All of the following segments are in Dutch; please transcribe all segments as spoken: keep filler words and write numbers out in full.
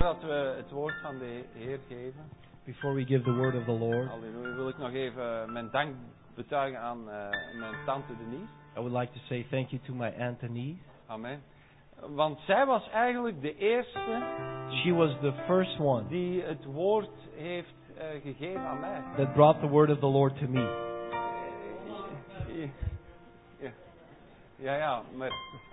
Voordat we het woord van de Heer geven, Before we give the word of the Lord, halleluja, wil ik nog even mijn dank betuigen aan uh, mijn tante Denise. I would like to say thank you to my Aunt Denise. Amen. Want zij was eigenlijk de eerste She was the first one die het woord heeft uh, gegeven aan mij. that brought the word of the Lord to me. Ja, ja, ja, maar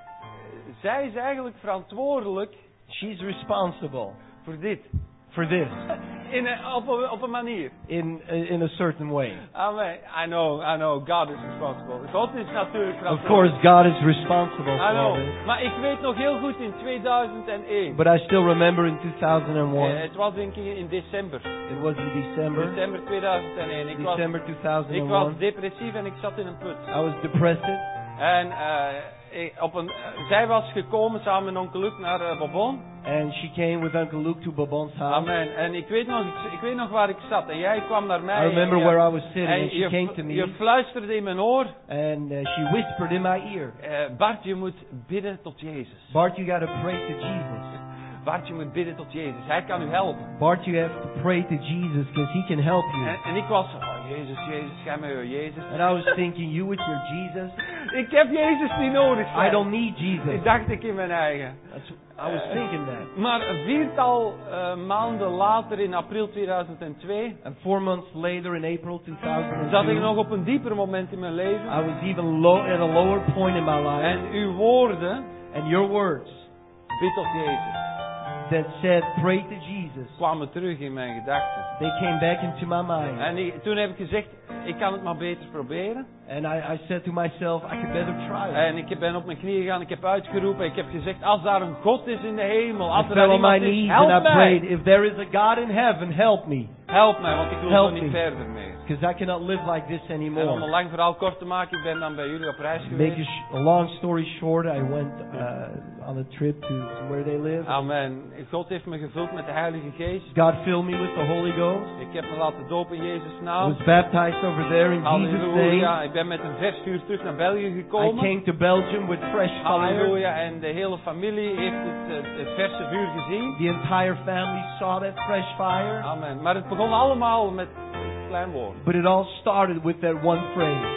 zij is eigenlijk verantwoordelijk She's responsible voor dit. for this In een, op, een, op een manier. in in a certain way. Amen. I know, I know, God is responsible. God is natuurlijk Of verantwoordelijk. course, God is responsible I for know. this. Maar ik weet nog heel goed in tweeduizend één. But I still remember in two thousand Eh, one, het was denk ik in december. it was in December, December tweeduizend één. Ik was, December ik was two thousand one. depressief en ik zat in een put. I was depressed, En uh, ik, op een, uh, zij was gekomen samen met onkel Luc naar uh, Bobon. and she came with Uncle Luke to Babon's house. Amen. En ik weet nog, ik, ik weet nog waar ik zat. En jij kwam naar mij. I remember en je, where I was sitting, en and she je, came to je me, fluisterde in mijn oor. and uh, she whispered in my ear, Uh, Bart, je moet bidden tot Jezus. Bart, you gotta pray to Jesus. Bart, je moet bidden tot Jezus. Hij kan u helpen. Bart, you have to pray to Jesus because he can help you. En, en ik was, oh Jezus, Jezus, ga mij weer Jezus. And I was thinking, you with your Jesus? Ik heb Jezus niet nodig. I zei. don't need Jesus. Ik dacht ik in mijn eigen. That's, I was thinking that. Maar een viertal uh, maanden later, in april tweeduizend twee, And four months later, in April two thousand zat ik two, nog op een dieper moment in mijn leven. I was even low at a lower point in my life. En uw woorden, And your words bid tot Jezus, that said, pray to Jesus, kwamen terug in mijn gedachten. they came back into my mind. En ik, toen heb ik gezegd, ik kan het maar beter proberen. And I, I said to myself, I could better try it. En ik ben op mijn knieën gegaan, ik heb uitgeroepen, ik heb gezegd, als daar een God is in de hemel, als I er fell daar on my iemand is, knees help and I prayed, mij. if there is a God in heaven, help me. Help mij, want ik wil Help zo niet me. verder meer. Because I cannot live like this En om een anymore. lang verhaal kort te maken, ik ben dan bij jullie op reis Make a, geweest. sh- a long story short, I went uh, on a trip to, to where they live. Amen. God heeft me gevuld met de Heilige Geest. God filled me with the Holy Ghost. Ik heb me laten dopen in Jezus' I naam. was baptized over there in Jesus' name. Halleluja. Ik ben met een vers vuur terug naar België I gekomen. came to Belgium with fresh fire. Halleluja. En de hele familie heeft het, het, het verse vuur gezien. The entire family saw that fresh fire. Amen. Maar het begon allemaal met een klein woord. But it all started with that one phrase,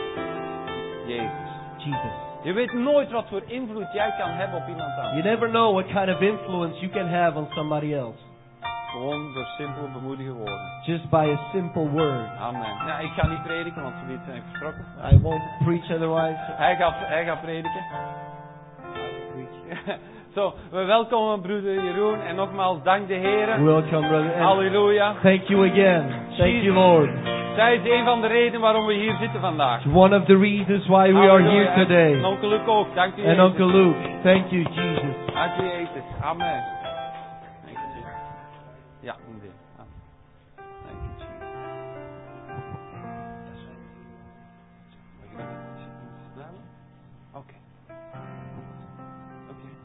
Jezus. Jesus. Je weet nooit wat voor invloed jij kan hebben op iemand anders. You never know what kind of influence you can have on somebody else. Gewoon door simpele bemoedige woorden. Just by a simple word. Amen. Ja, ik ga niet prediken, want zoiets zijn vertrokken. I won't preach otherwise. Hij gaat, hij gaat prediken. Zo, we welkomen broeder Jeroen en nogmaals dank de Heer. Welcome, brother. And Halleluja. thank you again. Thank you, Lord. Zij is een van de redenen waarom we hier zitten vandaag. It's one of the reasons why we are Halleluja. here today. En onkel Luc ook, dank u And Jezus. Uncle Luke, thank you, Jesus. Dank u Jezus. Amen. Dank u Jezus. Ja, inderdaad. Amen. Dank u Jezus. Oké. Oké.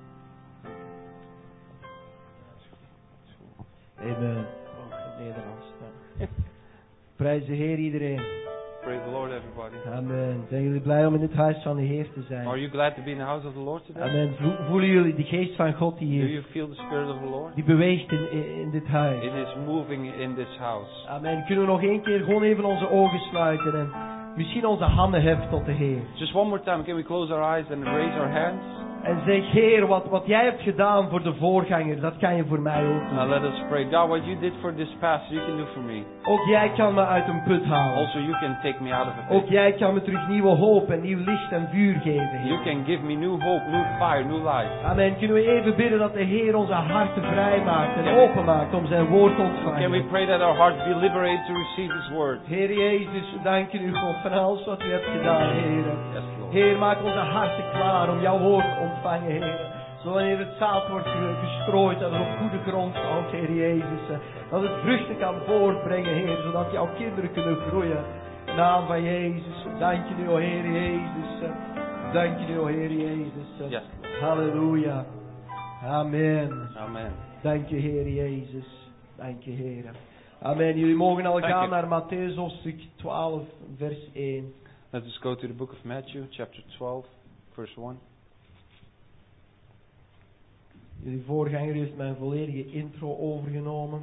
Amen. Nederlands. Ja. Prijs de Heer iedereen. Praise the Lord everybody. Amen. Zijn jullie blij om in het huis van de Heer te zijn? Are you glad to be in the house of the Lord today? Amen. Vo- Voelen jullie de geest van God die Do hier, you feel the Spirit of the Lord? die beweegt in, in, in dit huis? It is moving in this house. Amen. Kunnen we nog één keer gewoon even onze ogen sluiten en misschien onze handen heffen tot de Heer. Just one more time, can we close our eyes and raise our hands? En zeg, Heer, wat, wat jij hebt gedaan voor de voorganger, dat kan je voor mij ook doen. Now let us pray. God, what you did for this past, you can do for me. Ook jij kan me uit een put halen. Also, you can take me out of a Ook pit. jij kan me terug nieuwe hoop en nieuw licht en vuur geven, Heer. You can give me new hope, new fire, new life. Amen. Kunnen we even bidden dat de Heer onze harten vrij maakt en open maakt om zijn woord te Can we ontvangen. pray that our hearts be liberated to receive His word? Heer Jezus, we danken u God van alles wat u hebt gedaan, Heer. Yes, Lord. Heer, maak onze harten klaar om jouw woord te ontvangen, Heer. Zo wanneer het zaad wordt ge- gestrooid, dat het op goede grond valt, Heer Jezus. eh, Dat het vruchten kan voortbrengen, Heer, zodat jouw kinderen kunnen groeien. In de naam van Jezus, dank je nu, o Heer Jezus. eh, Dank je nu, o Heer Jezus. eh. Yes, Halleluja. Amen. Amen. Dank je, Heer Jezus. Dank je, Heer. Amen. Jullie mogen al Dank gaan je. naar Mattheüs hoofdstuk twaalf, vers één. Let us go to the book of Matthew, chapter twelve, verse one. Jullie voorganger heeft mijn volledige intro overgenomen.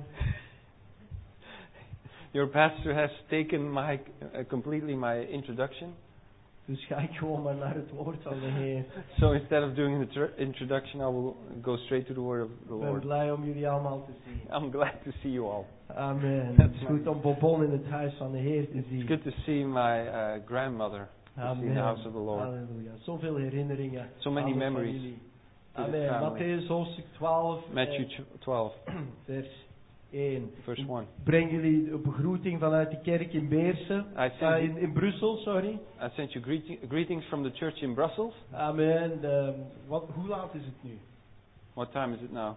Your pastor has taken my uh, completely my introduction. Dus ga ik gewoon maar naar het woord van de Heer. So instead of doing the tr- introduction, I will go straight to the word of the Ik ben Lord. blij om jullie allemaal te zien. I'm glad to see you all. Amen. That's Het is goed om Bobon in het huis van de Heer te It's zien. good to see my uh, grandmother. To see in the house of the Lord. Halleluja. Zoveel herinneringen. So many aan de memories familie. to the Amen. family. Mattheüs hoofdstuk twaalf. Matthew eh, twelve, vers één. verse one. Breng jullie een begroeting vanuit de kerk in Beersen. I sent Uh, you- in, in Brussel, sorry. I sent you greeting, greetings from the church in Brussels. Amen. De, wat, hoe laat is het nu? What time is it now?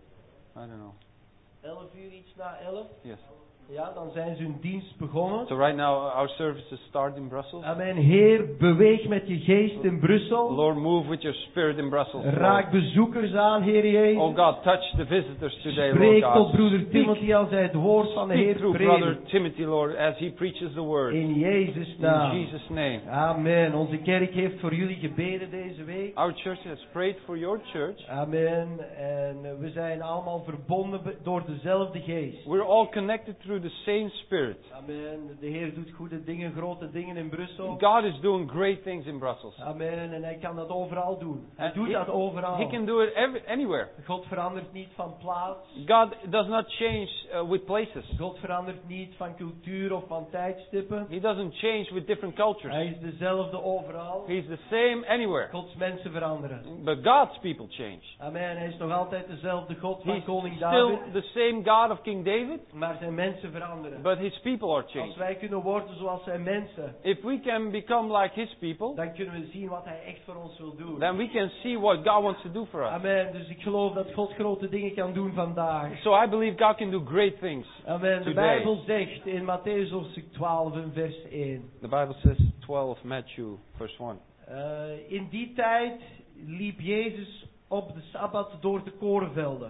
I don't know. elf uur, iets na elf. Yes. Ja, dan zijn ze hun dienst begonnen. So right now our services start in Brussels. Amen. Heer, beweeg met je geest in Brussel. Lord, move with your spirit in Brussels. Raak Lord. bezoekers aan, Heer Jezus. Oh God, touch the visitors today, Lord Spreek God. tot broeder Speak- Timothy als hij het woord van de Speak Heer through brother predikt. Timothy, Lord, as he preaches the word. In Jezus' In naam. Jesus' name. Amen. Onze kerk heeft voor jullie gebeden deze week. Our church has prayed for your church. Amen. En eh, we zijn allemaal verbonden be- door dezelfde geest. We're all connected through the same spirit. Amen. De Heer doet goede dingen, grote dingen in Brussel. God is doing great things in Brussels. Amen. En hij kan dat overal doen. Hij And doet he- dat overal. He can do it every, anywhere. God verandert niet van plaats. God does not change uh, with places. God verandert niet van cultuur of van tijdstippen. He doesn't change with different cultures. Hij is dezelfde overal. He's the same anywhere. Gods mensen veranderen. But God's people change. Amen. Hij is nog altijd dezelfde God van He's koning still David. the same God of King David, Maar zijn mensen veranderen. but his people are Als changed. wij kunnen worden zoals zijn mensen, If we can become like his people, dan kunnen we zien wat hij echt voor ons wil doen. then we can see what God wants to do for us. Amen. Dus ik geloof dat God grote dingen kan doen vandaag. So I believe God can do great things. Amen. De Today. Bijbel zegt in Mattheüs hoofdstuk twaalf en vers één. The Bible says twelve, Matthew, verse one. Uh, in die tijd liep Jezus op de Sabbat door de korenvelden.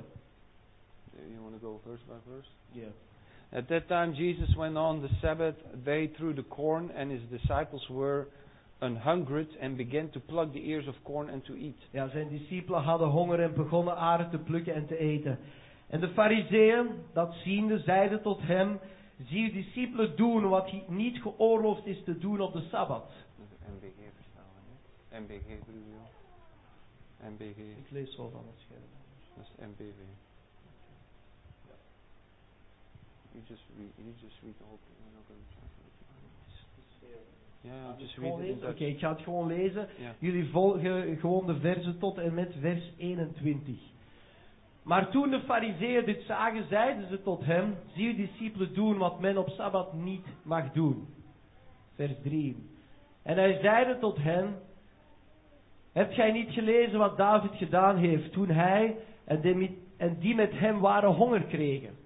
You want to go verse by verse? Ja. At that time Jesus went on the Sabbath day through the corn, and his disciples were an hungered and began to pluck the ears of corn and to eat. Ja, zijn discipelen hadden honger en begonnen aren te plukken en te eten. En de fariseeën, dat ziende, zeiden tot hem: zie uw discipelen doen wat niet geoorloofd is te doen op de Sabbat. M B G verstaan we, hè? M B G bedoel je? M B G, Ik lees zo van het scherm. dat is M B V. You just read, you just read the whole thing. We're not going to translate. Yeah, Dus just gewoon read it in lezen? Oké, Dutch. ik ga het gewoon lezen. Ja. Jullie volgen gewoon de versen tot en met vers eenentwintig. Maar toen de fariseeën dit zagen, zeiden ze tot hem: zie uw discipelen doen wat men op Sabbat niet mag doen. Vers drie. En hij zeide tot hen: hebt gij niet gelezen wat David gedaan heeft toen hij en die, en die met hem waren honger kregen?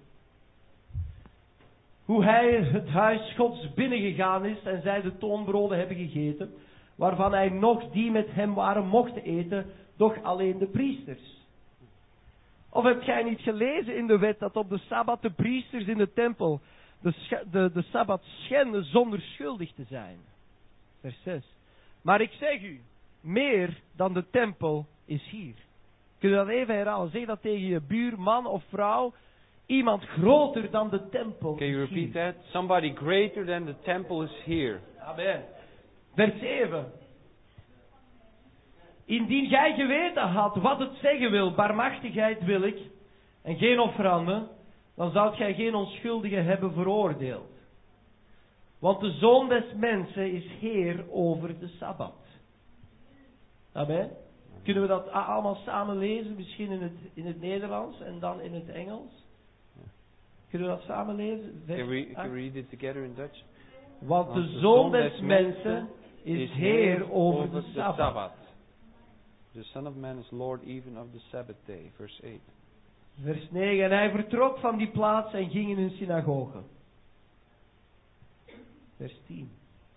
Hoe hij het huis Gods binnengegaan is en zij de toonbroden hebben gegeten, waarvan hij nog die met hem waren mochten eten, doch alleen de priesters. Of hebt gij niet gelezen in de wet dat op de Sabbat de priesters in de tempel de, sch- de, de Sabbat schenden zonder schuldig te zijn? Vers zes. Maar ik zeg u, meer dan de tempel is hier. Kun je dat even herhalen? Zeg dat tegen je buur, man of vrouw. Iemand groter dan de tempel Can you is repeat hier. that? Somebody greater than the temple is here. Amen. Vers zeven. Indien gij geweten had wat het zeggen wil, barmachtigheid wil ik, en geen offerande, dan zoudt gij geen onschuldige hebben veroordeeld. Want de Zoon des Mensen is Heer over de Sabbat. Amen. Kunnen we dat a- allemaal samen lezen? Misschien in het, in het Nederlands en dan in het Engels? Kunnen we dat samen lezen? Vers Can we, can acht. we read it together in Dutch? Want de Zoon des Mensen is Heer over de Sabbat. The Son of Man is Lord even of the Sabbath day. Verse eight. Vers negen. En hij vertrok van die plaats en ging in een synagoge. Vers tien.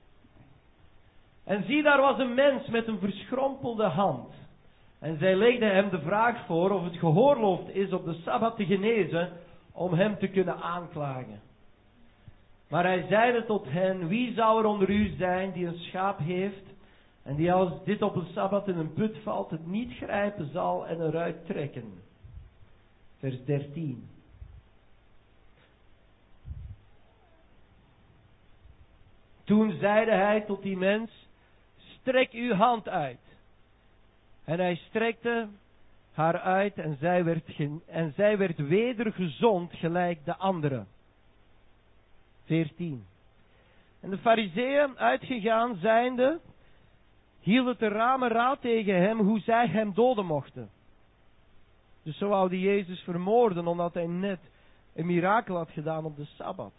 En zie, daar was een mens met een verschrompelde hand. En zij legde hem de vraag voor of het geoorloofd is op de Sabbat te genezen, om hem te kunnen aanklagen. Maar hij zeide tot hen: wie zou er onder u zijn die een schaap heeft, en die als dit op een Sabbat in een put valt, het niet grijpen zal en eruit trekken? vers dertien. Toen zeide hij tot die mens, strek uw hand uit. En hij strekte haar uit en zij werd, gen- en zij werd weder gezond gelijk de andere. veertien. En de Farizeeën uitgegaan zijnde, hielden te ramen raad tegen hem hoe zij hem doden mochten. Dus zo wouden Jezus vermoorden omdat hij net een mirakel had gedaan op de Sabbat.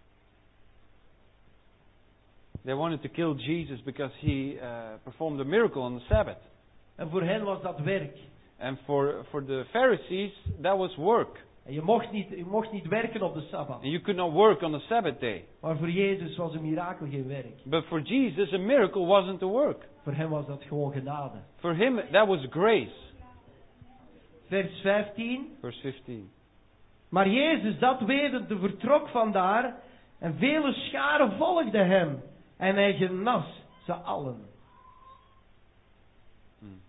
They wanted to kill Jesus because he uh, performed a miracle on the Sabbath. En voor hen was dat werk. And for, for the Pharisees, that was work. En je mocht niet, je mocht niet werken op de Sabbat. And you could not work on the Sabbath day. Maar voor Jezus was een mirakel geen werk. But for Jesus, a miracle wasn't a work. Voor hem was dat gewoon genade. For him, that was grace. Vers vijftien. Verse fifteen. Maar Jezus, dat wetende, vertrok vandaar en vele scharen volgden hem. En hij genas ze allen. Hmm.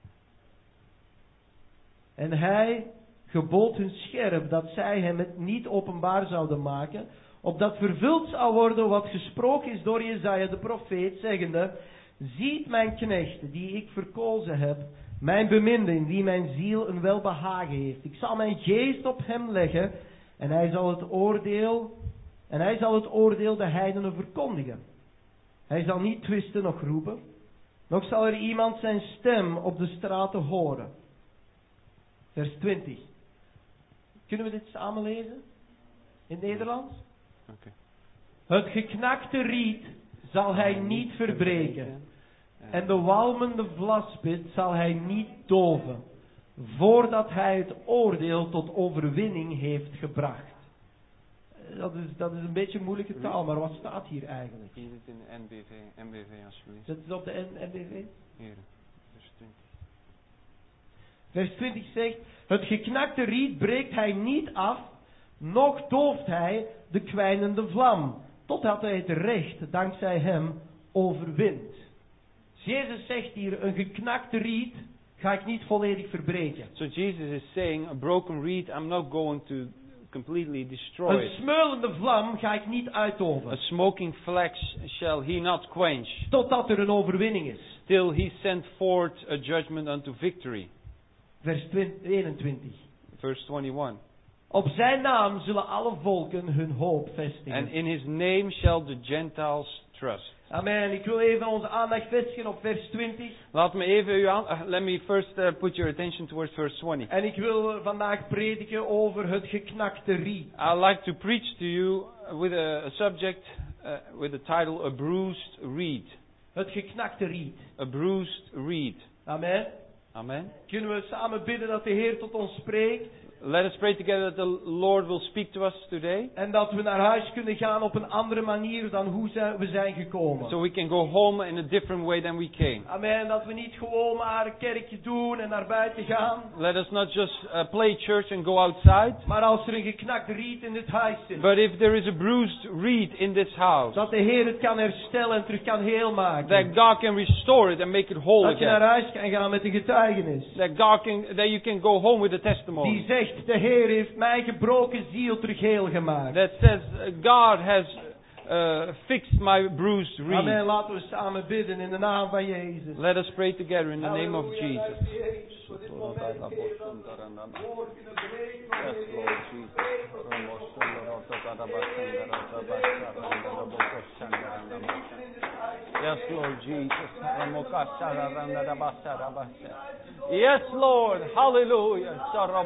En hij gebood hun scherp dat zij hem het niet openbaar zouden maken, opdat vervuld zou worden wat gesproken is door Jesaja de profeet, zeggende, ziet mijn knecht, die ik verkozen heb, mijn beminde, in wie mijn ziel een welbehagen heeft. Ik zal mijn geest op hem leggen, en hij zal het oordeel, en hij zal het oordeel de heidenen verkondigen. Hij zal niet twisten noch roepen, nog zal er iemand zijn stem op de straten horen. Vers twintig. Kunnen we dit samen lezen? In het Nederlands? Okay. Het geknakte riet zal hij niet verbreken. En de walmende vlaspit zal hij niet doven. Voordat hij het oordeel tot overwinning heeft gebracht. Dat is, dat is een beetje moeilijke taal, maar wat staat hier eigenlijk? Hier zit in de N B V, N B V alsjeblieft. Zet het op de N B V. Hier, vers twintig. Vers twintig zegt, het geknakte riet breekt hij niet af, noch dooft hij de kwijnende vlam, totdat hij het recht, dankzij hem, overwint. Dus Jezus zegt hier, een geknakte riet ga ik niet volledig verbreken. So Jesus is saying, a broken reed, I'm not going to completely destroy Een it. smeulende vlam ga ik niet A uitoven, smoking flax shall he not quench, totdat er een overwinning is. till he sent forth a judgment unto victory. Vers eenentwintig. Verse twenty-one. Op zijn naam zullen alle volken hun hoop vestigen. And in his name shall the Gentiles trust. Amen. Ik wil even onze aandacht vestigen op vers twintig. Laat me even u aan, uh, let me first uh, put your attention towards verse twenty. En ik wil vandaag prediken over het geknakte riet. I'd like to preach to you with a, a subject uh, with the title A Bruised Reed. Het geknakte riet. A bruised reed. Amen. Amen. Kunnen we samen bidden dat de Heer tot ons spreekt. Let us pray together that the Lord will speak to us today. En dat we naar huis kunnen gaan op een andere manier dan hoe zijn- we zijn gekomen. So we can go home in a different way than we came. Amen. Dat we niet gewoon maar een kerkje doen en naar buiten gaan. Let us not just uh, play church and go outside. Maar als er een geknakt riet in dit huis zit. But if there is a bruised reed in this house, Dat de Heer het kan herstellen en terug kan heel maken. that God can restore it and make it whole Dat je naar again. huis kan gaan met een getuigenis. That God can, that you can go home with a Die testimony. zegt, de Heer heeft mijn gebroken ziel terug heel gemaakt. That says uh, God has uh, fixed my bruised Amen. reed. Laten we samen bidden in de naam van Jezus. Let us pray together in the name of Halleluja, Jesus. dank je, Jezus, voor dit moment, Heer, dat we woord kunnen breken, Yes, Heer. Lord Jesus. Yes, Lord Jesus. Yes, Lord. Hallelujah.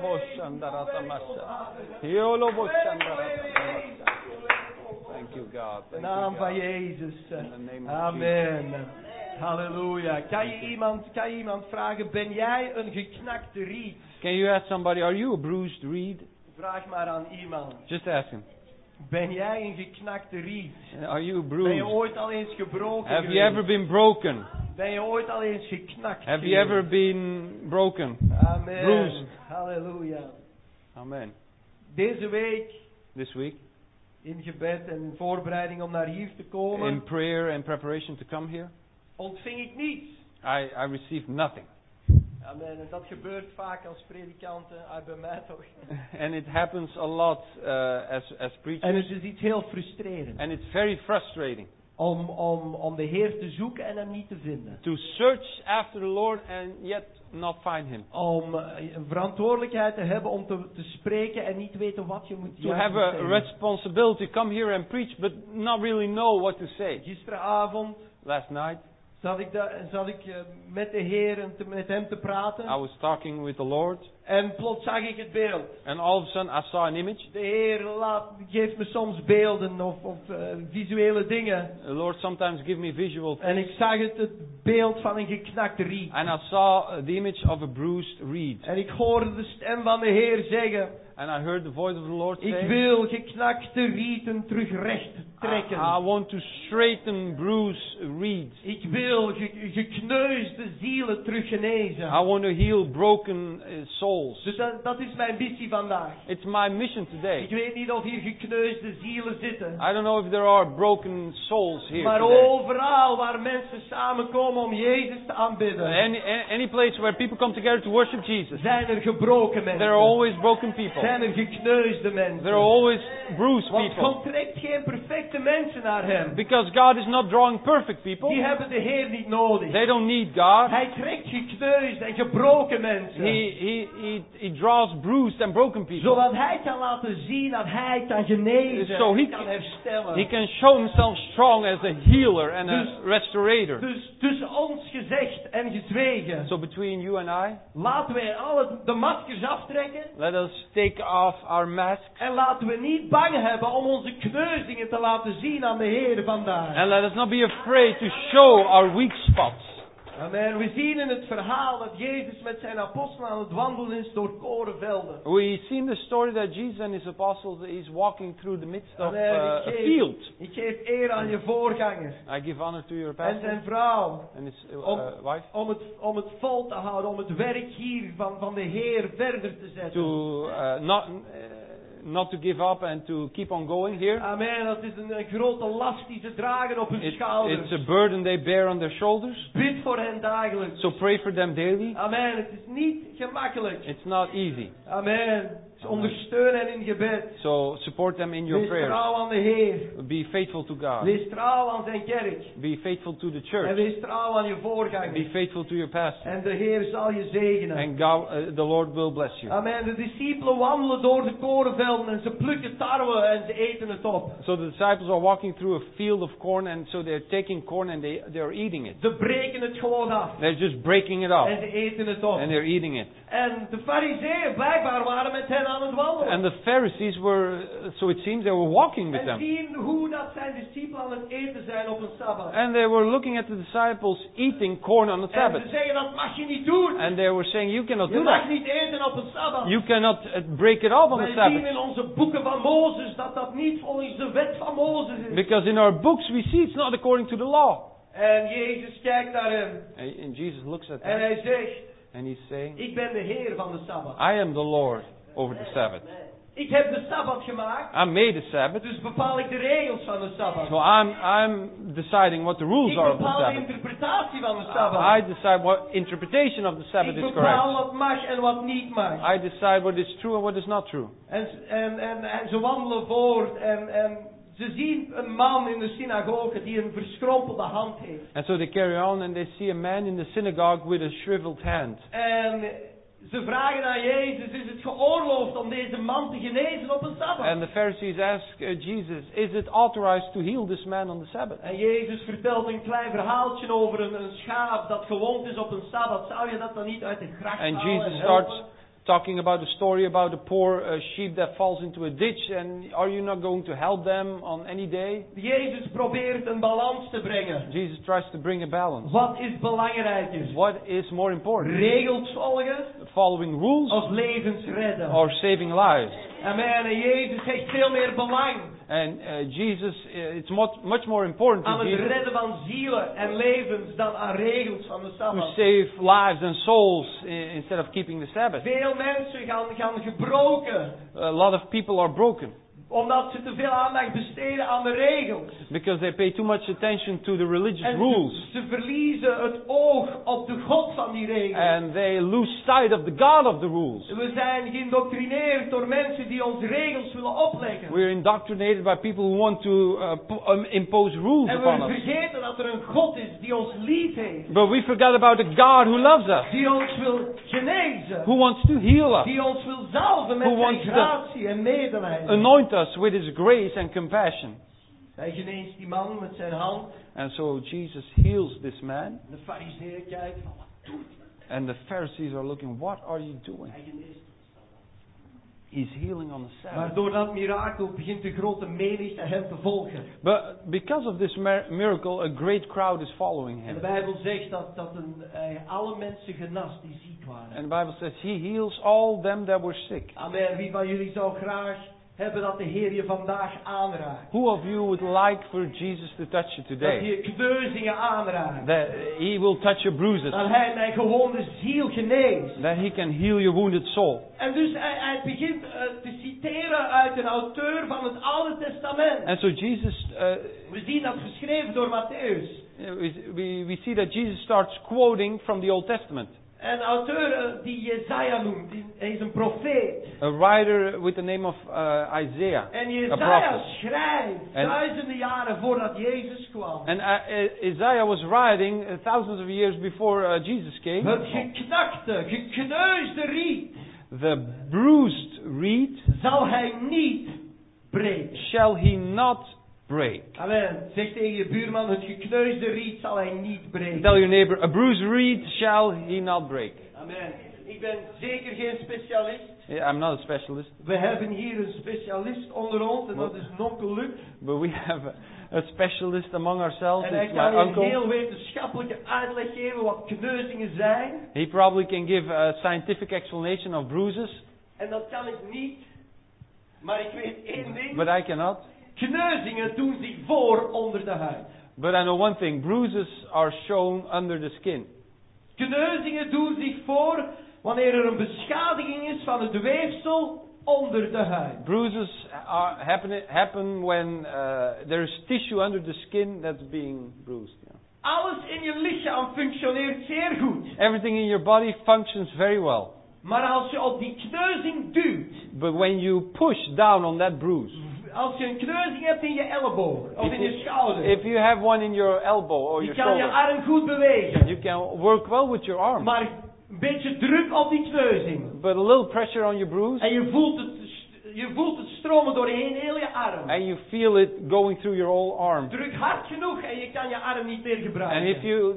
Thank you, God. In de Thank naam you, van God. Jezus. In the name of Amen. Halleluja. Kan je iemand, kan je iemand vragen, ben jij een geknakte riet? Can you ask somebody, are you a bruised reed? Vraag maar aan iemand. Just ask him. Ben jij een geknakte riet? Are you Ben je bruised? ooit al eens gebroken Have you geweest? ever been broken? Ben je ooit al eens geknakt Have you ever geweest? been broken? Amen. bruised? Halleluja. Amen. Deze week This week, in gebed en in voorbereiding om naar hier te komen, in prayer and preparation to come here, ontving ik niets. I, I received nothing. Amen. En dat gebeurt vaak als predikanten, ah, bij mij toch. And it happens a lot uh, as, as En preachers. het is iets heel frustrerends. And it's very frustrating Om, om, om de Heer te zoeken en hem niet te vinden. to search after the Lord and yet not find Him. Om uh, een verantwoordelijkheid te hebben om te, te spreken en niet weten wat je moet To juist have a zeggen. responsibility, come here and preach, but not really know what to say. Gisteravond Last night, zat ik, da, zat ik uh, met de Heer en te, met hem te praten. I was talking with the Lord, En plots zag ik het beeld. and all of a sudden I saw an image. De Heer laat, geeft me soms beelden of, of uh, visuele dingen. The Lord sometimes give me visual En things. ik zag het, het beeld van een geknakt riet. And I saw uh, the image of a bruised reed. En ik hoorde de stem van de Heer zeggen: And I heard the voice of the Lord ik say, wil geknakte rieten terug recht trekken. I, I want to straighten bruised reeds. Ik wil ge, gekneusde zielen terug genezen. I want to heal broken uh, souls. Dus dat, dat is mijn missie vandaag. It's my mission Ik today. weet niet of hier gekneusde zielen zitten. I don't know if there are broken souls here Maar today. overal waar mensen samenkomen om Jezus te aanbidden, Any, any place where people come together to worship Jesus, zijn er gebroken mensen. there are always broken people. Zijn er gekneusde mensen. There are always bruised Want people. God trekt geen perfecte mensen naar hem. Because God is not drawing perfect Die people. hebben de Heer niet nodig. They don't need God. Hij trekt gekneusde en gebroken mensen. He, he, he, he draws bruised and broken people. Zodat hij kan laten zien dat hij kan genezen So he en kan can- herstellen. He can show himself strong as a healer and a Dus- restorator. Dus tussen ons gezegd en gezwegen. So between you and I, Laten we alle de maskers aftrekken. let us take off our masks En laten we niet bang hebben om onze kneuzingen te laten zien aan de Heer vandaag. and let us not be afraid to show our weak spots. Amen. We zien in het verhaal dat Jezus met zijn apostelen aan het wandelen is door korenvelden. We see in the story that Jesus and his apostles is walking through the midst of Amen. uh, Ik a geef- field. Ik geef eer aan je voorganger I give honor to your en pastor zijn vrouw. and his uh, Om, uh, wife om, het, om het vol te houden, om het werk hier van, van de Heer verder te zetten. to uh, not uh, not to give up and to keep on going here. Amen. Dat is een, een grote last die ze dragen op hun It, schouders. it's a burden they bear on their shoulders. Bid voor hen dagelijks. So pray for them daily. Amen. Het is niet gemakkelijk. It's not easy. Amen. Dus ondersteun hen in gebed. So support them in your Wees prayers. trouw aan de Heer. Be faithful to God. Wees trouw aan zijn kerk. Be faithful to the En church. wees trouw aan je Be voorganger. faithful to your pastor. En de Heer zal je zegenen. And God, uh, the Lord will bless you. Amen. De discipelen wandelen door de korenvelden en ze plukken tarwe en ze eten het op. So the disciples are walking through a field of corn, and so they're taking corn and they they are eating it. Ze breken het gewoon af. They're just breaking it off En ze eten het op. and they're eating it. En de fariseeën blijkbaar waren met hen aan het wandelen. And the Pharisees were, uh, so it seems, they were walking with En them. zien hoe dat zijn discipelen aan het eten zijn op een Sabbat. And they were looking at the disciples eating corn on the En Sabbath. ze zeggen dat mag je niet doen. And they were saying, you cannot Je do mag that. niet eten op een Sabbat. You cannot uh, break it off on the Wij zien in Sabbath. onze boeken van Mozes dat dat niet volgens de wet van Mozes is. Because in our books we see it's not according to the law. En Jezus kijkt naar hem And and Jesus looks at en them hij zegt, and he's saying, ik ben de Heer van de Sabbat. I am the Lord over the Sabbath. Ik heb de Sabbat gemaakt, I made the Sabbath. dus bepaal ik de regels van de Sabbat. So I'm I'm deciding what the rules Ik are of the bepaal de Sabbath. interpretatie van de I Sabbat. decide what interpretation of the Sabbath Ik is bepaal correct. wat mag en wat niet mag. I decide what is true and what is not true. En, en, en, en ze wandelen voort en, en ze zien een man in de synagoge die een verschrompelde hand heeft. And so they carry on and they see a man in the synagogue with a shriveled hand. En ze vragen aan Jezus, is het geoorloofd om deze man te genezen op een Sabbat? And the Pharisees ask uh, Jesus, is it authorized to heal this man on the Sabbath? En Jezus vertelt een klein verhaaltje over een, een schaap dat gewond is op een Sabbat. Zou je dat dan niet uit de gracht And halen en Jesus helpen? starts talking about the story about a poor uh, sheep that falls into a ditch, and are you not going to help them on any day? Jezus probeert een balans te brengen. Jesus tries to bring a balance. Wat is belangrijker? What is more important? Regels volgen Following rules of levens redden? or saving lives? Amen. En Jezus hecht veel meer belang And uh, Jesus, uh, it's much, much more important aan to het Jesus redden van zielen en levens dan aan regels van de to Sabbat. save lives and souls i- instead of keeping the Sabbath. Veel mensen gaan, gaan gebroken. A lot of people are broken. Omdat ze te veel aandacht besteden aan de regels. Because they pay too much attention to the religious En rules. ze, ze verliezen het oog op de God van die regels. And they lose sight of the God of the rules. We zijn geïndoctrineerd door mensen die ons regels willen opleggen. We're indoctrinated by people who want to uh, po- um, impose rules En upon we us. vergeten dat er een God is die ons lief heeft. But we forgot about the God who loves us. Die ons wil genezen. Who wants to heal us. Die ons wil zalven met Who zijn wants to gratie en medelijden. Anoint us with His grace and compassion. Hij geneest die man met zijn hand. And so Jesus heals this man. De farizeeën kijken van, wat doet hij? And the Pharisees are looking, what are you doing? Hij geneest. He's healing on the Maar Sabbath. door dat mirakel begint de grote menigte hem te volgen. But because of this mir- miracle, a great crowd is following En de him. Bijbel zegt dat, dat een, hij alle mensen genast die ziek waren. And the Bible says He heals all them that were sick. Amen. Wie van jullie zou graag hebben dat de Heer je vandaag aanraakt? Who of you would like for Jesus to touch you Dat today? hij je kneuzingen aanraakt. That He will touch your bruises. Dat hij mijn gewonde ziel geneest. That He can heal your wounded soul. En dus hij, hij begint uh, te citeren uit een auteur van het Oude Testament. And so Jesus, uh, We zien dat geschreven door Matthäus. we, we, we see that Jesus starts quoting from the Old Testament. Een auteur uh, die Jezaja noemt. Die, hij is een profeet. A writer with the name of uh, Isaiah. En A Jezaja prophet. schrijft En- duizenden jaren voordat Jezus kwam. And uh, uh, Isaiah was writing uh, thousands of years before uh, Jesus came. Het geknakte, gekneusde riet The bruised reed zal hij niet breken. shall he not break. Amen. Zeg tegen je buurman, het gekneusde riet zal hij niet breken. Tell your neighbor, a bruised reed shall he not break. Amen. Ik ben zeker geen specialist. Yeah, I'm not a specialist, We hebben hier een specialist onder ons en dat is Nonkel Luc. but we have a, a specialist among ourselves. En hij It's kan my je een uncle. heel wetenschappelijke uitleg geven wat kneuzingen zijn. He probably can give a scientific explanation of bruises, En dat kan ik niet. Maar ik weet één ding. but I cannot. Kneuzingen doen zich voor onder de huid. But I know one thing, bruises are shown under the skin. Kneuzingen doen zich voor wanneer er een beschadiging is van het weefsel onder de huid. Bruises are happen, happen when uh, there is tissue under the skin that's being bruised. Yeah. Alles in je lichaam functioneert zeer goed. Everything in your body functions very well. Maar als je op die kneuzing duwt, But when you push down on that bruise, als je een kneuzing hebt in je elleboog of if in je you, schouder, if you have one in your elbow or je your kan je shoulder, arm goed bewegen. you can work well with your arm. Maar een beetje druk op die kneuzing. But a little pressure on your bruise, En je voelt het, je voelt het stromen doorheen heel je arm. and you feel it going through your whole arm. Druk hard genoeg en je kan je arm niet meer gebruiken. And if you uh,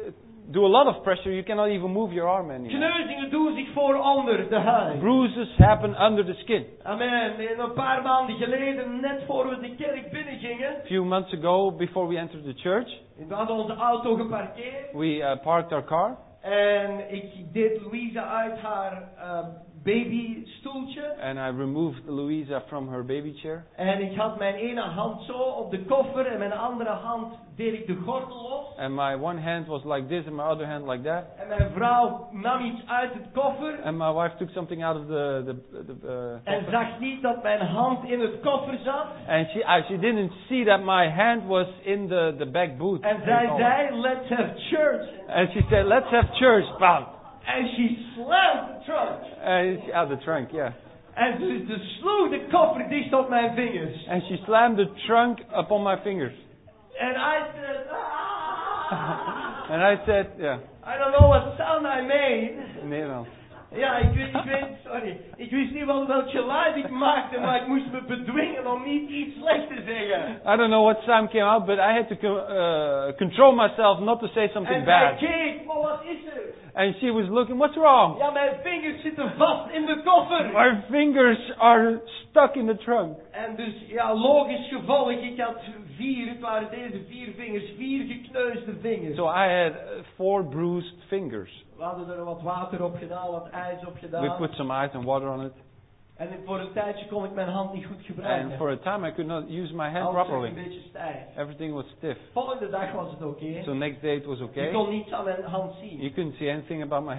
do a lot of pressure, you cannot even move your arm anymore. Kneuzingen doen zich voor onder de huid. Bruises happen under the skin. Amen. En een paar maanden geleden, net voor we de kerk binnengingen, A few months ago, before we entered the church, we hadden onze auto geparkeerd. we uh, parked our car, En ik deed Louisa uit haar uh, babystoeltje. and I removed Louisa from her baby chair. En ik had mijn ene hand zo op de koffer en mijn andere hand deed ik de gordel los. And my one hand was like this, and my other hand like that. En mijn vrouw nam iets uit het koffer. And my wife took something out of the the, the uh, En zag niet dat mijn hand in het koffer zat. and she uh, she didn't see that my hand was in the the back boot. En zij zei, let's have church. And she said, "Let's have church." Bam. En she slammed the trunk. And she, out the trunk, yeah. En ze, ze sloeg de koffer dicht op mijn vingers. And she slammed the trunk upon my fingers. En I said, ah. And I said, yeah, I don't know what sound I made. in Nederlands. Ja, ik weet, ik weet, sorry. Ik wist niet wel welk geluid ik maakte, maar ik moest me bedwingen om niet iets slechts te zeggen. I don't know what sound came out, but I had to co- uh, control myself not to say something En zij bad. keek, maar wat is er? And she was looking, what's wrong? Ja, mijn vingers zitten vast in de koffer. My fingers are stuck in the trunk. En dus, ja, logisch gevolg, ik had vier, het waren deze vier vingers, vier gekneusde vingers. So I had uh, four bruised fingers. We hadden er wat water op gedaan, wat ijs op We gedaan. put some ice and water on it. En voor een tijdje kon ik mijn hand niet goed gebruiken. And for a time I could not use my hand Alles was properly. een beetje stijf. Everything was stiff. Volgende dag was het oké. So next day it was Je okay. kon niets aan mijn hand zien. You couldn't see anything about my hand.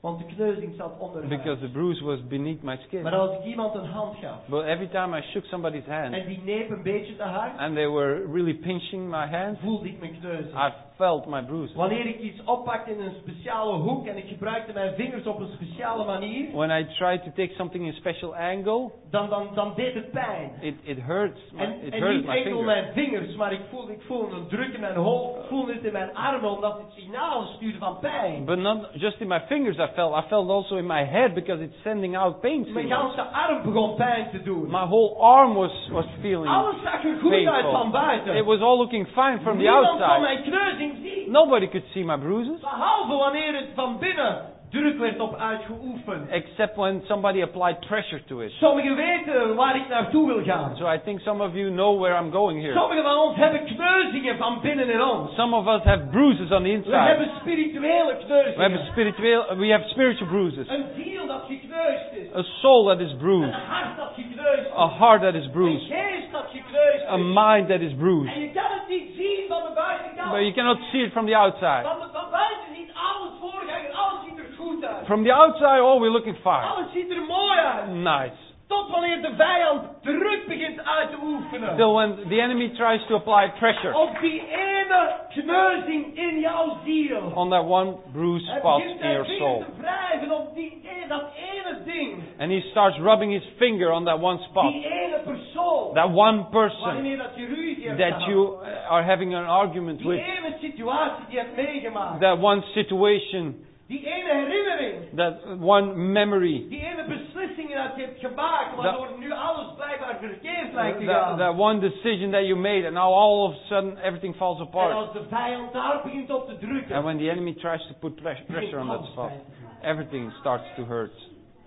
Want de kneuzing zat onder because huid. the bruise was beneath my skin. Maar als ik iemand een hand gaf But every time I shook somebody's hand en die neep een beetje te hard, and they were really pinching my hand, voelde ik mijn kneuzing. I felt my bruises. Wanneer ik iets oppakte in een speciale hoek en ik gebruikte mijn vingers op een speciale manier, When I tried to take something in a special angle, dan, dan, dan deed het pijn. it, it hurts. My, En, it en hurts niet my enkel finger. mijn vingers, maar ik voelde, ik voelde een druk in mijn hoofd, ik voelde het in mijn armen, omdat het signaal stuurde van pijn. But not just in my fingers I felt, I felt also in my head because it's sending out pain Mijn signals. ganse arm begon pijn te doen. My whole arm was, was feeling Alles zag er goed uit painful. van buiten. It was all looking fine from the Niemand kon outside. mijn kneuzing zien. Nobody could see my bruises, Behalve wanneer het van binnen druk werd op uitgeoefend. except when somebody applied pressure to it. Sommigen weten waar ik naartoe wil gaan. So I think some of you know where I'm going here. Sommigen van ons hebben kneuzingen van binnen in ons. Some of us have bruises on the We inside. hebben spirituele We have kneuzingen. spiritual, we have spiritual bruises. Een ziel dat gekneusd is. A soul that is Een bruised. hart dat gekneusd is. A heart that is Een bruised. geest dat gekneusd A is. mind that is bruised. En je kan het niet zien van de buitenkant. But you cannot see it from the outside. Van, van buiten ziet alles voorganger, alles ziet er goed uit. From the outside, oh, we're looking fine. Alles ziet er mooi uit. Nice. Tot wanneer de vijand druk begint uit te oefenen. Till when the enemy tries to apply pressure Op die ene kneuzing in jouw ziel. on that one bruised Hij spot begint in your zijn soul. vinger te wrijven op die, e- dat ene ding. And he starts rubbing his finger on that one spot. Die ene persoon. That one person Wanneer dat je ruzie hebt that gehad. you are having an argument Die with. ene situatie die je hebt meegemaakt. That one situation. Die ene herinnering. That one memory. Die ene beslissing dat je hebt gemaakt. Waardoor nu alles blijkbaar verkeerd lijkt te That, gaan. that one decision that you made and now all of a sudden everything falls En apart. als de vijand daar begint op te drukken. And when the enemy tries to put pres- pressure on that spot, everything starts to hurt.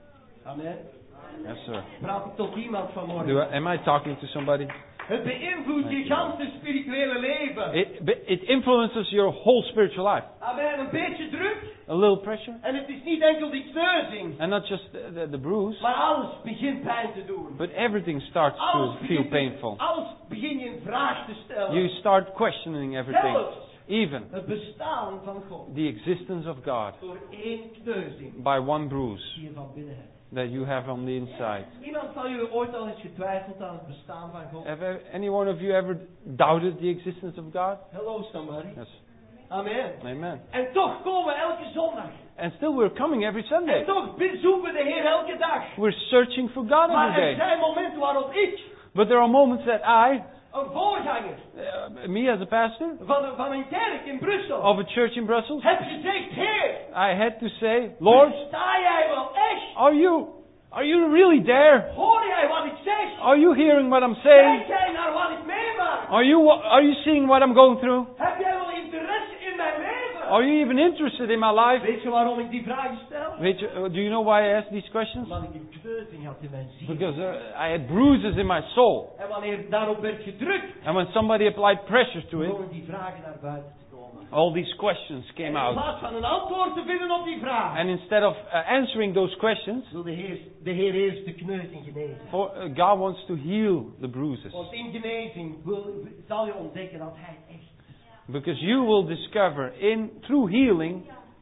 Amen. Yes, sir. Praat ik tot iemand vanmorgen. Do I, am I talking to somebody? Het beïnvloedt je ganse spirituele leven. It, it influences your whole spiritual life. Amen. Een beetje druk. A little pressure. En het is niet enkel die kneuzing. And not just the, the, the bruise, Maar alles begint pijn te doen. but everything starts to Alles feel begint, painful. alles begin je in vraag te stellen. You start questioning everything. Zelfs Even het bestaan van God. the existence of God Door één kneuzing by one bruise die je van binnen hebt. that you have on the inside. Iemand van jullie ooit al eens getwijfeld aan het bestaan van God? Have any one of you ever doubted the existence of God? Hello somebody. Yes. Amen. Amen. En toch komen we elke zondag. And still we're coming every En Sunday. toch bezoeken we de Heer elke dag. We're searching for God Maar every er day. zijn momenten waarop ik, But there are moments that I, een voorganger uh, me as a pastor van een, van een kerk in Brussel, of a church in Brussels, heb gezegd, Heer, I had to say, Lord, sta jij wel echt? are you, are you really there? Hoor jij wat ik zeg? Are you hearing what I'm Kijk saying? jij naar wat ik meemaak? Are you, are you seeing what I'm going through? Heb jij wel interesse in mijn leven? Are you even interested in my life? Weet je waarom ik die vragen stel? Weet je, uh, do you know why I ask these questions? Omdat ik een kneuzing had in mijn ziel. Because uh, I had bruises in my soul. En wanneer daarop werd gedrukt, And when somebody applied pressure to it, begonnen die vragen naar buiten te komen. all these questions En came in out. plaats van een antwoord te vinden op die vraag, And instead of uh, answering those questions, wil de Heer, de Heer eerst de kneuzing genezen. for, uh, God wants to heal the bruises. Want in genezing wil, zal je ontdekken dat Hij echt is. Because you will discover in through healing,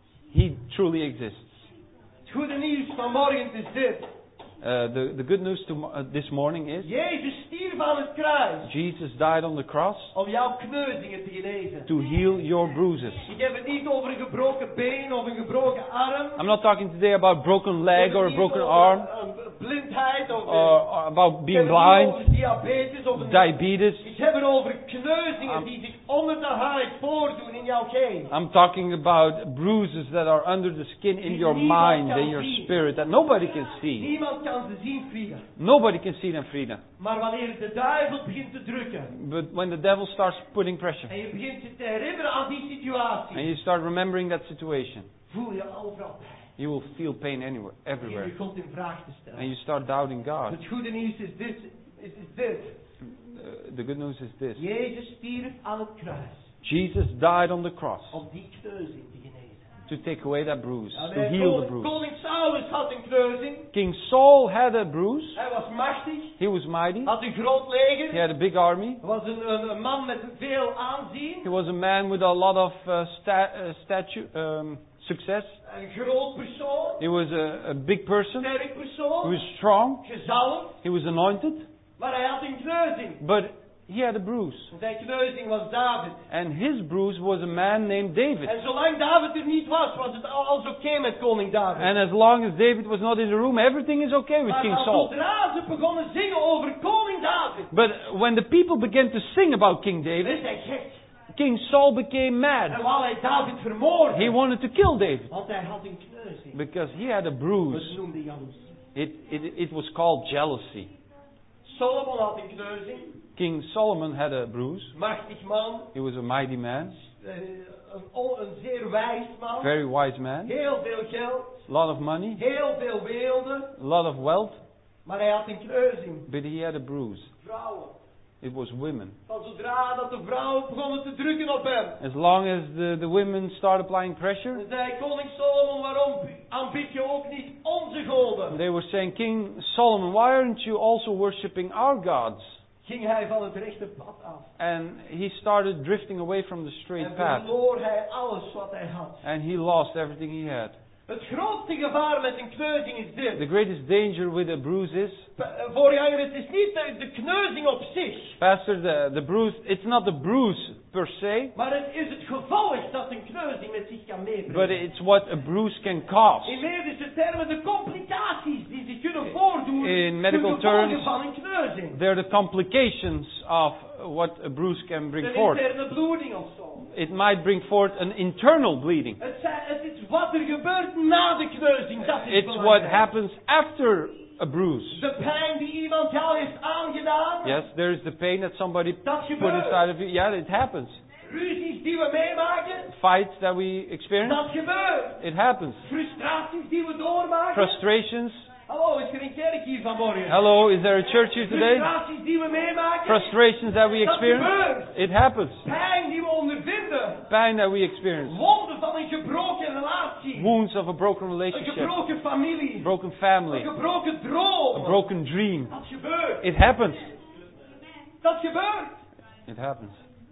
He truly exists. Het goede nieuws van morgen is dit. Uh, the, the good news to, uh, this morning is Jezus stierf aan het kruis Jesus died on the cross om jouw kneuzingen te genezen. to heal your bruises. Ik heb het niet over een gebroken been of een gebroken arm. I'm not talking today about broken Ik leg heb or het a niet broken over arm een blindheid of or, or about ik being heb het niet blind, over diabetes of een diabetes. Ik heb het over kneuzingen Um, die zich onder de huid voordoen in jouw geest. I'm talking about bruises that are under the skin in your mind and your spirit that nobody can see. Niemand kan ze zien via. Nobody can see them, Frida. Maar wanneer de duivel begint te drukken But when the devil starts putting pressure en je begint je te herinneren aan die situatie, and you start remembering that situation, voel je overal pijn. you will feel pain anywhere, En everywhere. je komt in vraag te And stellen. you start doubting God. Het goede nieuws is dit. Is, is dit. Uh, the good news is this. Jezus stierf aan het kruis Jesus died on the cross om die kneuzing te genezen. to take away that bruise, to Amen. heal the Koning, bruise. koning Saulus had een kneuzing. King Saul had a bruise. Hij was machtig. He was mighty. Had een groot leger. He had a big army. Hij was een, een, een man met veel aanzien. He was a man with a lot of uh, sta- uh, statue, um, success. Een groot persoon. He was a, a big person. Sterk He persoon. was strong. Gezalfd. He was anointed. Maar hij had een kneuzing. But he had a bruise. Zijn kneuzing was David. And his bruise was a man named David. En zolang David er niet was, was het alles oké okay met koning David. And as long as David was not in the room, everything is okay with maar King als Saul. zodra ze begonnen zingen over koning David. But when the people began to sing about King David, is hij gek. King Saul became mad. En wou hij David vermoorden. He wanted to kill David. Want hij had een kneuzing. Because he had a Dat bruise. noemde jaloezie. It, it, it was called jealousy. Solomon had een kneuzing. King Solomon had a bruise. Machtig man. He was a mighty man. Uh, een, on, een zeer wijs man. Very wise man. Heel veel geld. A lot of money. Heel veel weelde. A lot of wealth. Maar hij had een kneuzing. But he had a bruise. Vrouwen. It was women. Van zodra dat de vrouwen begonnen te drukken op hem. As long as the, the women start applying pressure, En zei koning Solomon, waarom aanbid je ook niet onze goden? they were saying, King Solomon, why aren't you also worshipping our gods? Ging hij van het rechte pad af. And he started drifting away from the straight En path. verloor hij alles wat hij had. And he lost everything he had. Het grootste gevaar met een kneuzing is dit. The greatest danger with a bruise is, Voorganger, het is niet de, de kneuzing op zich. Pastor, the, the bruise, it's not the bruise per se, Maar het is het gevolg dat een kneuzing met zich kan but meebrengen. it's what a bruise can cause. In medische termen de complicaties die zich kunnen voordoen. In medical ten gevolge terms, van een kneuzing. They're the complications of what a bruise can bring Een forth. interne bloeding of zo. It might bring forth an internal bleeding. Het, zijn, het is wat er gebeurt na de kneuzing. Dat is It's what belangrijk. happens after a bruise. De pijn die iemand jou heeft aangedaan. Yes, there is the pain that somebody Dat put gebeurt. inside of you. Yeah, it happens. Ruzies die we meemaken. Fights that we experience. Dat gebeurt. It happens. Frustraties die we doormaken. Frustrations. Hallo, is er een kerk hier vanmorgen? Hello, is there a church here today? Frustraties die we meemaken. Frustrations that we Dat experience. gebeurt. It happens. Pijn die we ondervinden. Pain that we experience. Wonden van een gebroken relatie. Wounds of a broken Een relationship. gebroken familie. Broken Een family. gebroken A droom. broken dream. Dat gebeurt. It happens. Dat gebeurt. It happens.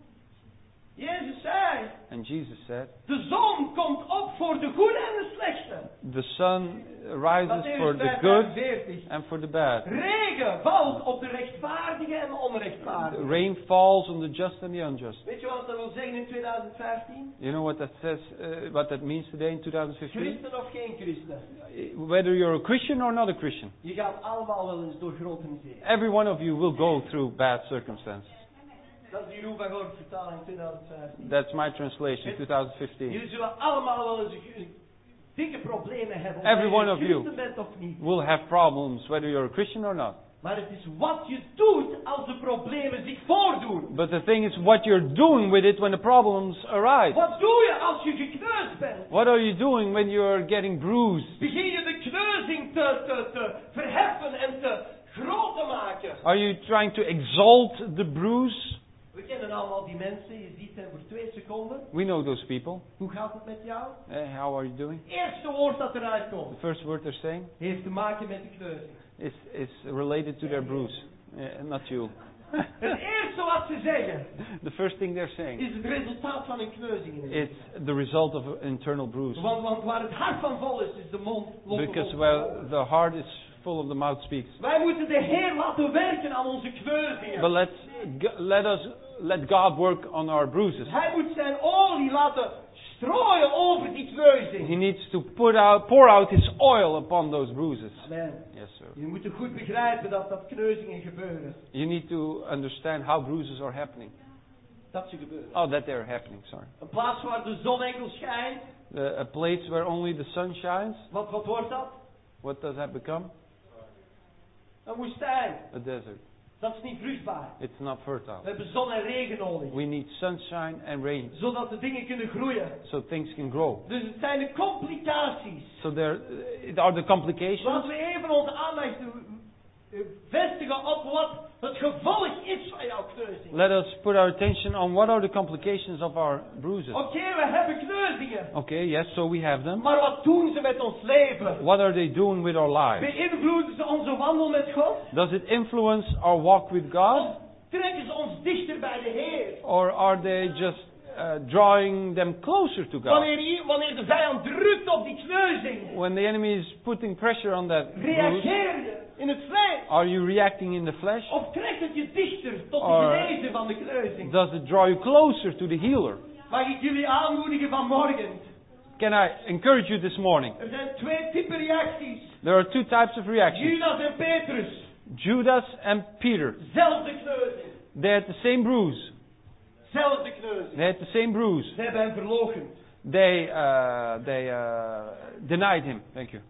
Jezus zei, And Jesus said, de zon komt op voor de goede en de slechte. the sun rises for Matthäus the vijf good vijfenveertig. and for the bad. Regen valt op de rechtvaardige en de The onrechtvaardige. rain falls on the just and the unjust. Weet je wat dat wil zeggen in twintig vijftien? You know what that says, uh, what that means today in twenty fifteen? Christen of geen christen? Whether you're a Christian or not a Christian, Je gaat allemaal wel eens door grote misère. every one of you will go through bad circumstances. Dat is die Roel van Gorp vertaling in twintig vijftien. That's my translation, twenty fifteen. Jullie zullen allemaal wel eens een- dikke problemen hebben. Every of je one of you. christen bent of niet. Will have problems whether you're a Christian or not. Maar het is wat je doet als de problemen zich voordoen. But the thing is what you're doing with it when the problems arise. Wat doe je als je gekneusd bent? What are you doing when you're getting bruised? Begin je de kneuzing te, te, te verheffen en te groot te maken? Are you trying to exalt the bruise? We kennen allemaal die mensen, je ziet hen voor twee seconden. We know those people. Hoe gaat het met jou? Eh, how are you doing? Het eerste woord dat eruit The komt, first word they're saying heeft te maken met de kneuzing. is, is related to their bruise. Eh, not you. Het eerste wat ze zeggen, The first thing they're saying is het resultaat van een kneuzing in het is the result of an internal bruise. Want, want waar het hart van vol is, is de mond lopen Because vol. well, the heart is full of the mouth speaks. Wij moeten de Heer laten werken aan onze kneuzingen. But let's g- let us let God work on our bruises. Hij moet zijn olie laten strooien over die kneuzing. He needs to put out, pour out His oil upon those bruises. Amen. Yes, sir. Je moet goed begrijpen dat dat kneuzingen gebeuren. You need to understand how bruises are happening. Dat ze gebeuren. Oh, that they're happening. Sorry. Een plaats waar de zon enkel schijnt. The, a place where only the sun shines. Wat, wat wordt dat? What does that become? Een woestijn. A desert. Dat is niet vruchtbaar. It's not We fertile. hebben zon en regen nodig. We need sunshine and rain Zodat de dingen kunnen groeien. so things can grow. Dus het zijn de complicaties. So there it are the complications. Laten we even onze aandacht eh, vestigen op wat het gevolg is van jouw kneuzing. Let us put our attention on what are the complications of our bruises. Oké, we hebben kneuzingen. Okay, yes, so we have them. Maar wat doen ze met ons leven? What are they doing with our lives? Beïnvloeden ze onze wandel met God? Does it influence our walk with God? Of trekken ze ons dichter bij de Heer? Or are they just uh, drawing them closer to God. Wanneer, je, wanneer de vijand drukt op die kneuzing, When the enemy is putting pressure on that bruise, reageer je in het vlees? are you reacting in the flesh? Of trekt het je dichter tot de Or genezer van de kneuzing? does it draw you closer to the healer? Mag ik jullie aanmoedigen vanmorgen? Can I encourage you this morning? Er zijn twee typen reacties. There are two types of reactions. Judas en Petrus. Judas and Peter. Zelfde kneuzing. They had the same bruise. Zelfde kneuzing. They had the same bruise. Ze hebben hem verloochend. They uh, they uh, denied him. Thank you.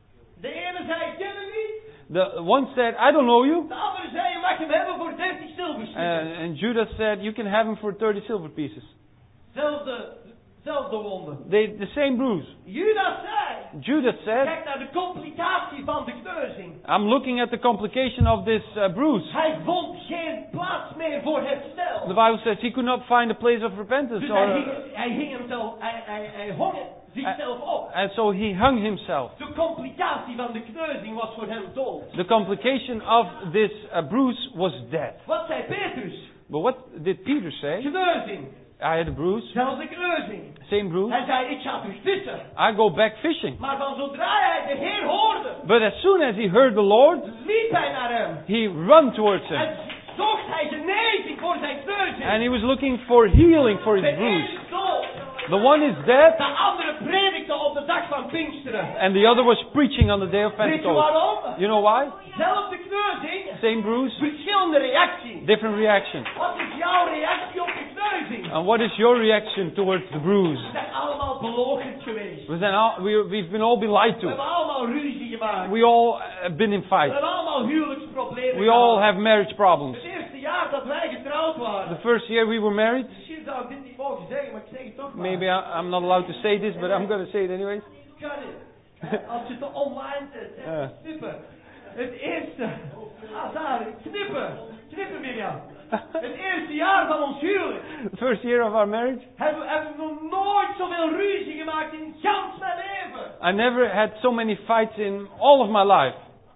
De ene zei, ik ken hem niet. The one said, I don't know you. De andere zei, je mag hem hebben voor dertig zilverstukken. And, and Judas said, you can have him for thirty silver pieces. Zelfde, zelfde wonde. They, the same bruise. Judas zei, Judas said, kijk naar de complicatie van de kneuzing. I'm looking at the complication of this uh, bruise. Hij vond geen plaats meer voor herstel. The Bible says he could not find a place of repentance. Dus Or, hij hing, hij hing hemzelf, hij, hij, hij hong zichzelf op. and so he hung himself. De complicatie van de kneuzing was voor hem dood. The complication of this uh, bruise was death. Wat zei Petrus? But what did Peter say? Kneuzing. I had a bruise, Zelfde kneuzing. same bruise. Hij zei, ik ga terug vissen. I go back fishing. Maar van zodra hij de Heer hoorde, But as soon as he heard the Lord, liep hij naar hem. he ran towards him. En zocht hij genezing voor zijn kneuzing. And he was looking for healing for De his ene bruise. is dood. The one is dead, De andere predikte op de dag van Pinksteren. and the other was preaching on the day of Weet je Pentecost. waarom? You know why? Zelfde kneuzing, Same bruise, verschillende reacties. different reaction. Wat is jouw reactie op de kneuzing? And what is your reaction towards the bruise? We zijn allemaal beloochend geweest. We zijn al, we, we've been all been lied We to. hebben allemaal ruzie gemaakt. We all have been in We fights. hebben allemaal huwelijksproblemen We all gehad. have marriage problems. Het eerste jaar dat wij getrouwd waren. The first year we were married, Misschien zou ik dit niet mogen zeggen, maar ik zeg het toch maar. maybe I, I'm not allowed to say this, but I'm going to say it anyways. Kan niet. Als je het online zet, hè, Ja. knippen. Het eerste. Ah, daar, knippen. Knippen, Mirjam. Het eerste jaar van ons huwelijk. The first year of our marriage, Hebben we hebben we nog nooit zoveel ruzie gemaakt in gans mijn leven. I never had so many fights in all of my life.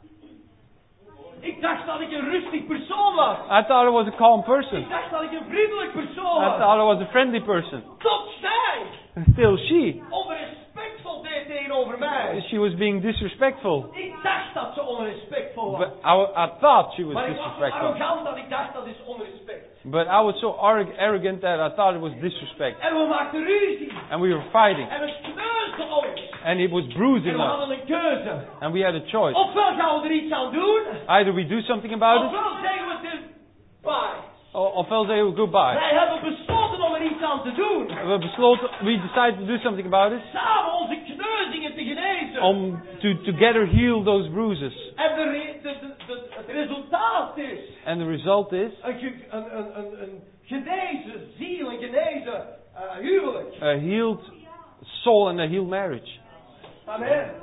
Ik dacht dat ik een rustig persoon was. I thought I was a calm person. Ik dacht dat ik een vriendelijk persoon I was. thought I was a friendly person. Tot zij Still she. onrespectvol deed tegenover mij. She was being disrespectful. Ik dacht dat ze onrespectvol was. But I, I thought she was Maar ik was zo disrespectful. arrogant dat ik dacht dat is onrespect. But I was so arrog- arrogant that I thought it was disrespect. En we maakten ruzie. And we were fighting. En het kneusde ons. And it was En bruising we us. hadden een keuze. And we had a choice. Ofwel gaan we er iets aan doen. Either we do something about it, Ofwel zeggen we het is bye. or, or else say goodbye. Wij hebben besloten om er iets aan te doen. We besloten, we decided to do something about it. Samen onze kneuzingen te genezen. Um, to together heal those bruises. En de re- de, de, de, het resultaat is And the result is een, ge- een, een, een, een genezen ziel, een genezen uh, huwelijk. a healed soul and a healed marriage. Amen.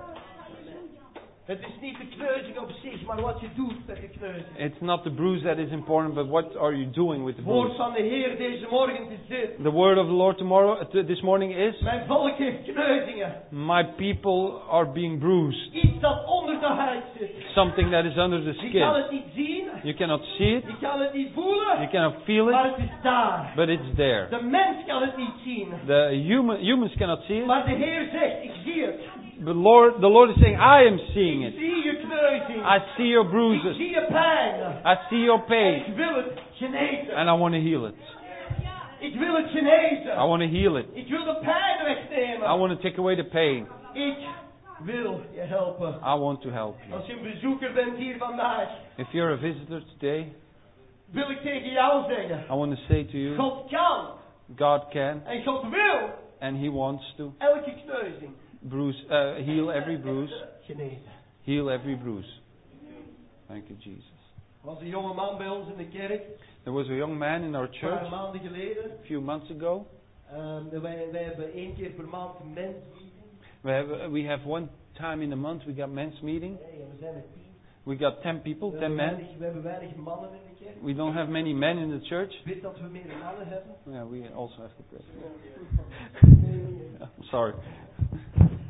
Het is niet de kneuzing op zich, maar wat je doet met de kneuzing. It's not the bruise that is important, but what are you doing with the Het woord bruise? van de Heer deze morgen is dit. The word of the Lord tomorrow, uh, t- this morning is, Mijn volk heeft kneuzingen. my people are being bruised. Iets dat onder de huid zit. Something that is under the Je kan skin. het niet zien. You cannot see it, Je kan het niet voelen. you cannot feel Maar it, het is daar. but it's there. De mens kan het niet zien. The human, humans cannot see it, Maar de Heer zegt, ik zie het. but Lord, the Lord is saying, I am seeing Ik it. zie je kneuzing. I see your Ik bruises. zie je pijn. I see your En pain, ik wil het genezen. and I want to heal it. Ik wil het genezen. I want to heal it. Ik wil de pijn wegnemen. I want to take away the pain. Ik wil je helpen. I want to help you. Als je een bezoeker bent hier vandaag, If you're a visitor today, wil ik tegen jou zeggen. I want to say to you, God kan God can en God wil and He wants to elke kneuzing bruise, uh, heal every bruise, genezen. heal every bruise. Thank you, Jesus. Er was een jonge man bij ons in de kerk, There was a young man in our een paar church maanden geleden. a few months ago. Um, wij, wij hebben één keer per maand een mensmeeting. We have, we have one time in a month we got men's meeting. Nee, we zijn met tien. We got ten people, We ten hebben, men. weinig, we hebben weinig mannen in de kerk. We don't have many men in the church. Weet dat we meer mannen hebben? Yeah, we also have to pray. I'm sorry.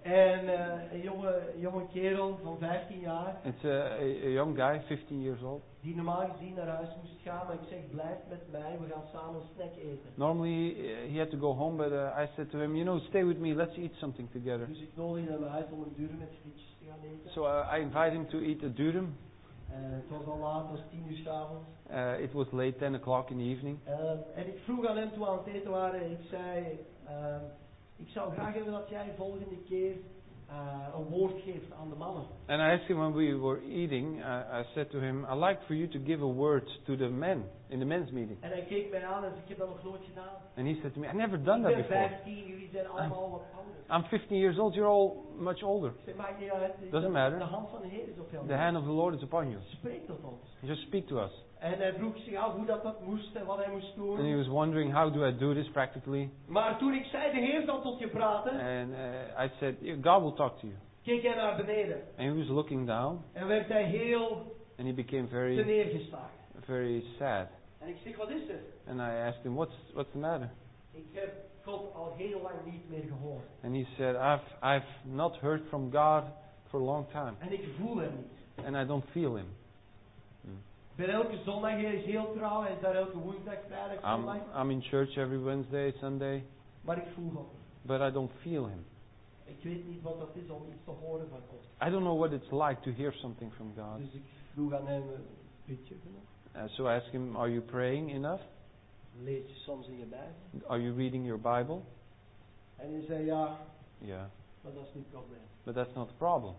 En uh, een jonge, jonge kerel van vijftien jaar, It's a, a, a young guy, fifteen years old. die normaal gezien naar huis moest gaan, maar ik zeg blijf met mij, we gaan samen een snack eten. Normally uh, he had to go home, but uh, I said to him, you know, stay with me, let's eat something together. Dus ik nodigde hem uit om een durum met frietjes te gaan eten. So uh, I invited him to eat a durum. Uh, het was al laat, het was tien uur 's avonds. Uh, it was late, ten o'clock in the evening. Uh, en ik vroeg aan hem toen we aan het eten waren, ik zei, uh, ik zou graag hebben dat jij volgende keer uh, een woord geeft aan de mannen. And I asked him when we were eating, uh, I said to him, I'd like for you to give a word to the men in the men's meeting. En hij keek mij aan en zei, ik heb dat nog nooit gedaan. And he said to me, I've never done that Ik ben before. vijftien, jullie zijn allemaal wat ouder. I'm fifteen years old, you're all much older. Ik zei, maakt niet uit, Doesn't de, matter. de hand van de Heer is op jou. The hand of the Lord is upon you. Spreek tot ons. Just speak to us. En hij vroeg zich af hoe dat, dat moest en wat hij moest doen. And he was wondering, how do I do this practically? Maar toen ik zei, de Heer zal tot je praten, And uh, I said, God will talk to you. keek hij naar beneden. And he was looking down, En werd hij heel and he became te very, neergeslagen. very sad. En ik zeg, wat is er? And I asked him, what's, what's the matter? Ik heb God al heel lang niet meer gehoord. And he said, I've, I've not heard from God for a long time. En ik voel hem niet. And I don't feel him. Ik ben elke zondag, hij is heel trouw, hij is daar elke woensdag, vrijdag, I'm, zondag. I'm in church every Wednesday, Sunday, Maar ik voel God niet. but I don't feel him. Ik weet niet wat dat is om iets te horen van God. I don't know what it's like to hear something from God. Dus ik vroeg aan hem, uh, bid je genoeg? Uh, so I asked him, are you praying enough? Lees je soms in je Bijbel? Are you reading your Bible? En hij zei, ja, Yeah, maar dat is niet het probleem. but that's not the problem.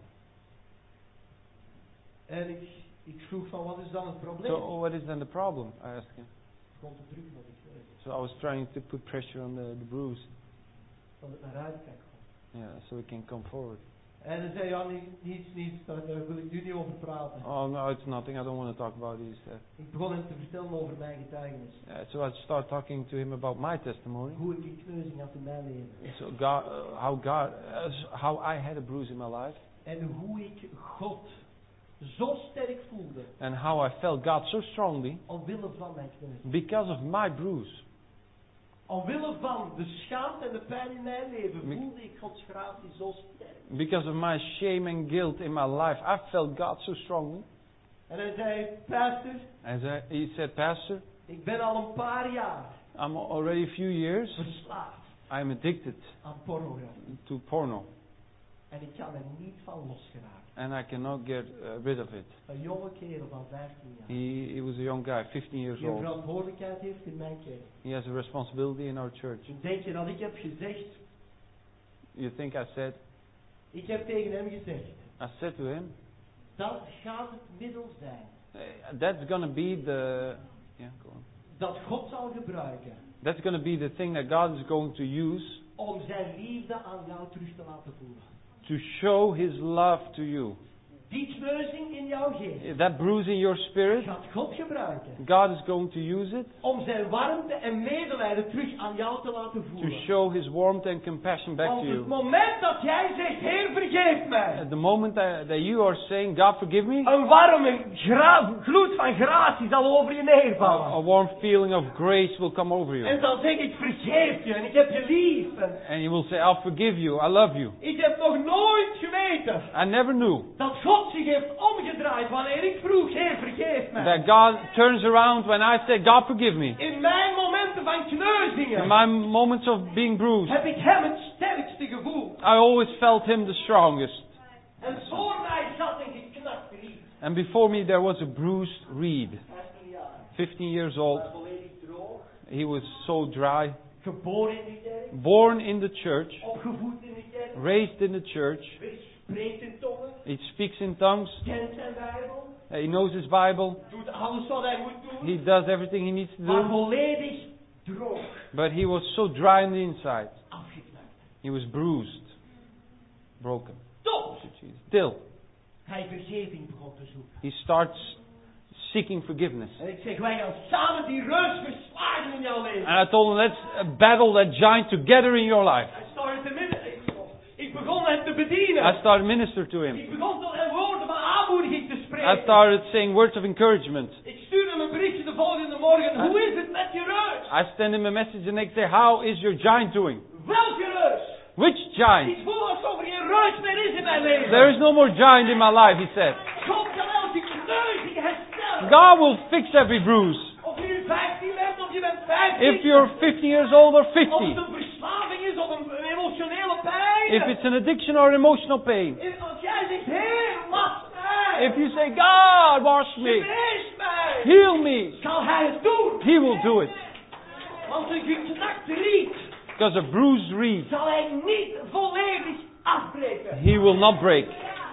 En ik, ik vroeg van, wat is dan het probleem? So what is then the problem? I asked him. Ik begon te drukken op ik neus, So I was trying to put pressure on the, the bruise, dat het naar buiten kan komen. yeah, so it can come forward. En hij zei, ja, ni- niets, niets, daar, daar wil ik nu niet over praten. Oh no, it's nothing. I don't want to talk about this. Uh, Ik begon hem te vertellen over mijn getuigenis. uh, so I started talking to him about my testimony. Hoe ik een kneuzing had in mijn leven. So God, uh, how God, uh, how I had a bruise in my life, En hoe ik God zo sterk voelde. and how I felt God so strongly Omwille van mijn kneuzing. because of my bruise. Omwille van de schaamte en de pijn in mijn leven Me- voelde ik Gods gratie zo sterk. Because of my shame and guilt in my life, I felt God so strongly. En hij zei, pastor, As I, he said, Pastor, ik ben al een paar jaar I'm already a few years. verslaafd I'm addicted aan pornografie. to porno, En ik kan er niet van losgeraken. and I cannot get uh, rid of it. Een jonge kerel van vijftien jaar. He, he was a young guy, fifteen years Die een old. verantwoordelijkheid heeft in mijn kerk. He has a responsibility in our church. En denk je dat ik heb gezegd, You think I said, ik heb tegen hem gezegd, I said to him, dat gaat het middel zijn. uh, that's gonna be the, yeah, go on. Dat God zal gebruiken That's gonna be the thing that God is going to use om zijn liefde aan jou terug te laten voelen. to show His love to you. Die kneuzing in jouw geest That bruise in your spirit, gaat God gebruiken God is going to use it om zijn warmte en medelijden terug aan jou te laten to voelen. show His warmth and compassion back Want to het you. moment dat jij zegt, Heer vergeef mij, At the moment that, that you are saying, God forgive me, een warme gra- gloed van gratie zal over je a, neervallen. a warm feeling of grace will come over En you. dan zeg ik, vergeef je en ik heb je lief. En And you will say, I'll forgive you, I love you. ik heb nog nooit geweten I never knew dat God zich heeft omgedraaid wanneer ik vroeg, Heer vergeef mij. that God turns around when I say, God forgive me. In mijn momenten van In kneuzingen my moments of being bruised, heb ik hem het sterkste gevoel. I always felt Him the strongest. En voor mij zat een geknakt riet. And before me there was a bruised reed. vijftien jaar. fifteen years old. Maar volledig droog. He was so dry. Geboren in de kerk. Born in the church. Opgevoed in de kerk. Raised in the church. Spreekt in tongen. He speaks in tongues. Kent zijn Bijbel. He knows his Bible. Doet alles wat hij moet doen. He does everything he needs to Maar do. volledig droog. But he was so dry on the inside. Afgeknakt. He was bruised. Broken. Toch. Still, Hij vergeving begon te zoeken. he starts seeking forgiveness. En ik zeg, wij gaan samen die reus verslagen in jouw leven. And I told him, let's uh, battle that giant together in your life. Hij startte te midden. Ik, ik begon hem te bedienen. I started minister to him. Ik begon tot hem woorden van aanmoediging te spreken. I started saying words of encouragement. Ik stuurde hem een berichtje de volgende morgen. Hoe is het met je reus? I send him a message the next day, how is your giant doing? Welke reus? Which giant? Ik voel alsof er geen vreugd meer is in mijn leven. There is no more giant in my life, he said. God kan elke kneuzing herstellen. God will fix every bruise. Of je nu vijftien bent of je bent vijftien. If you're fifty years old or Of het fifty. een verslaving is of een, een emotionele pijn. If it's an addiction or emotional pain. Als jij zegt, Heer, was mij. If you say, God, wash me. Genees mij. Heal me. Zal hij het doen. He will do it. Want een geknakt riet Because a bruised reed, zal hij niet volledig afbreken. he will not break.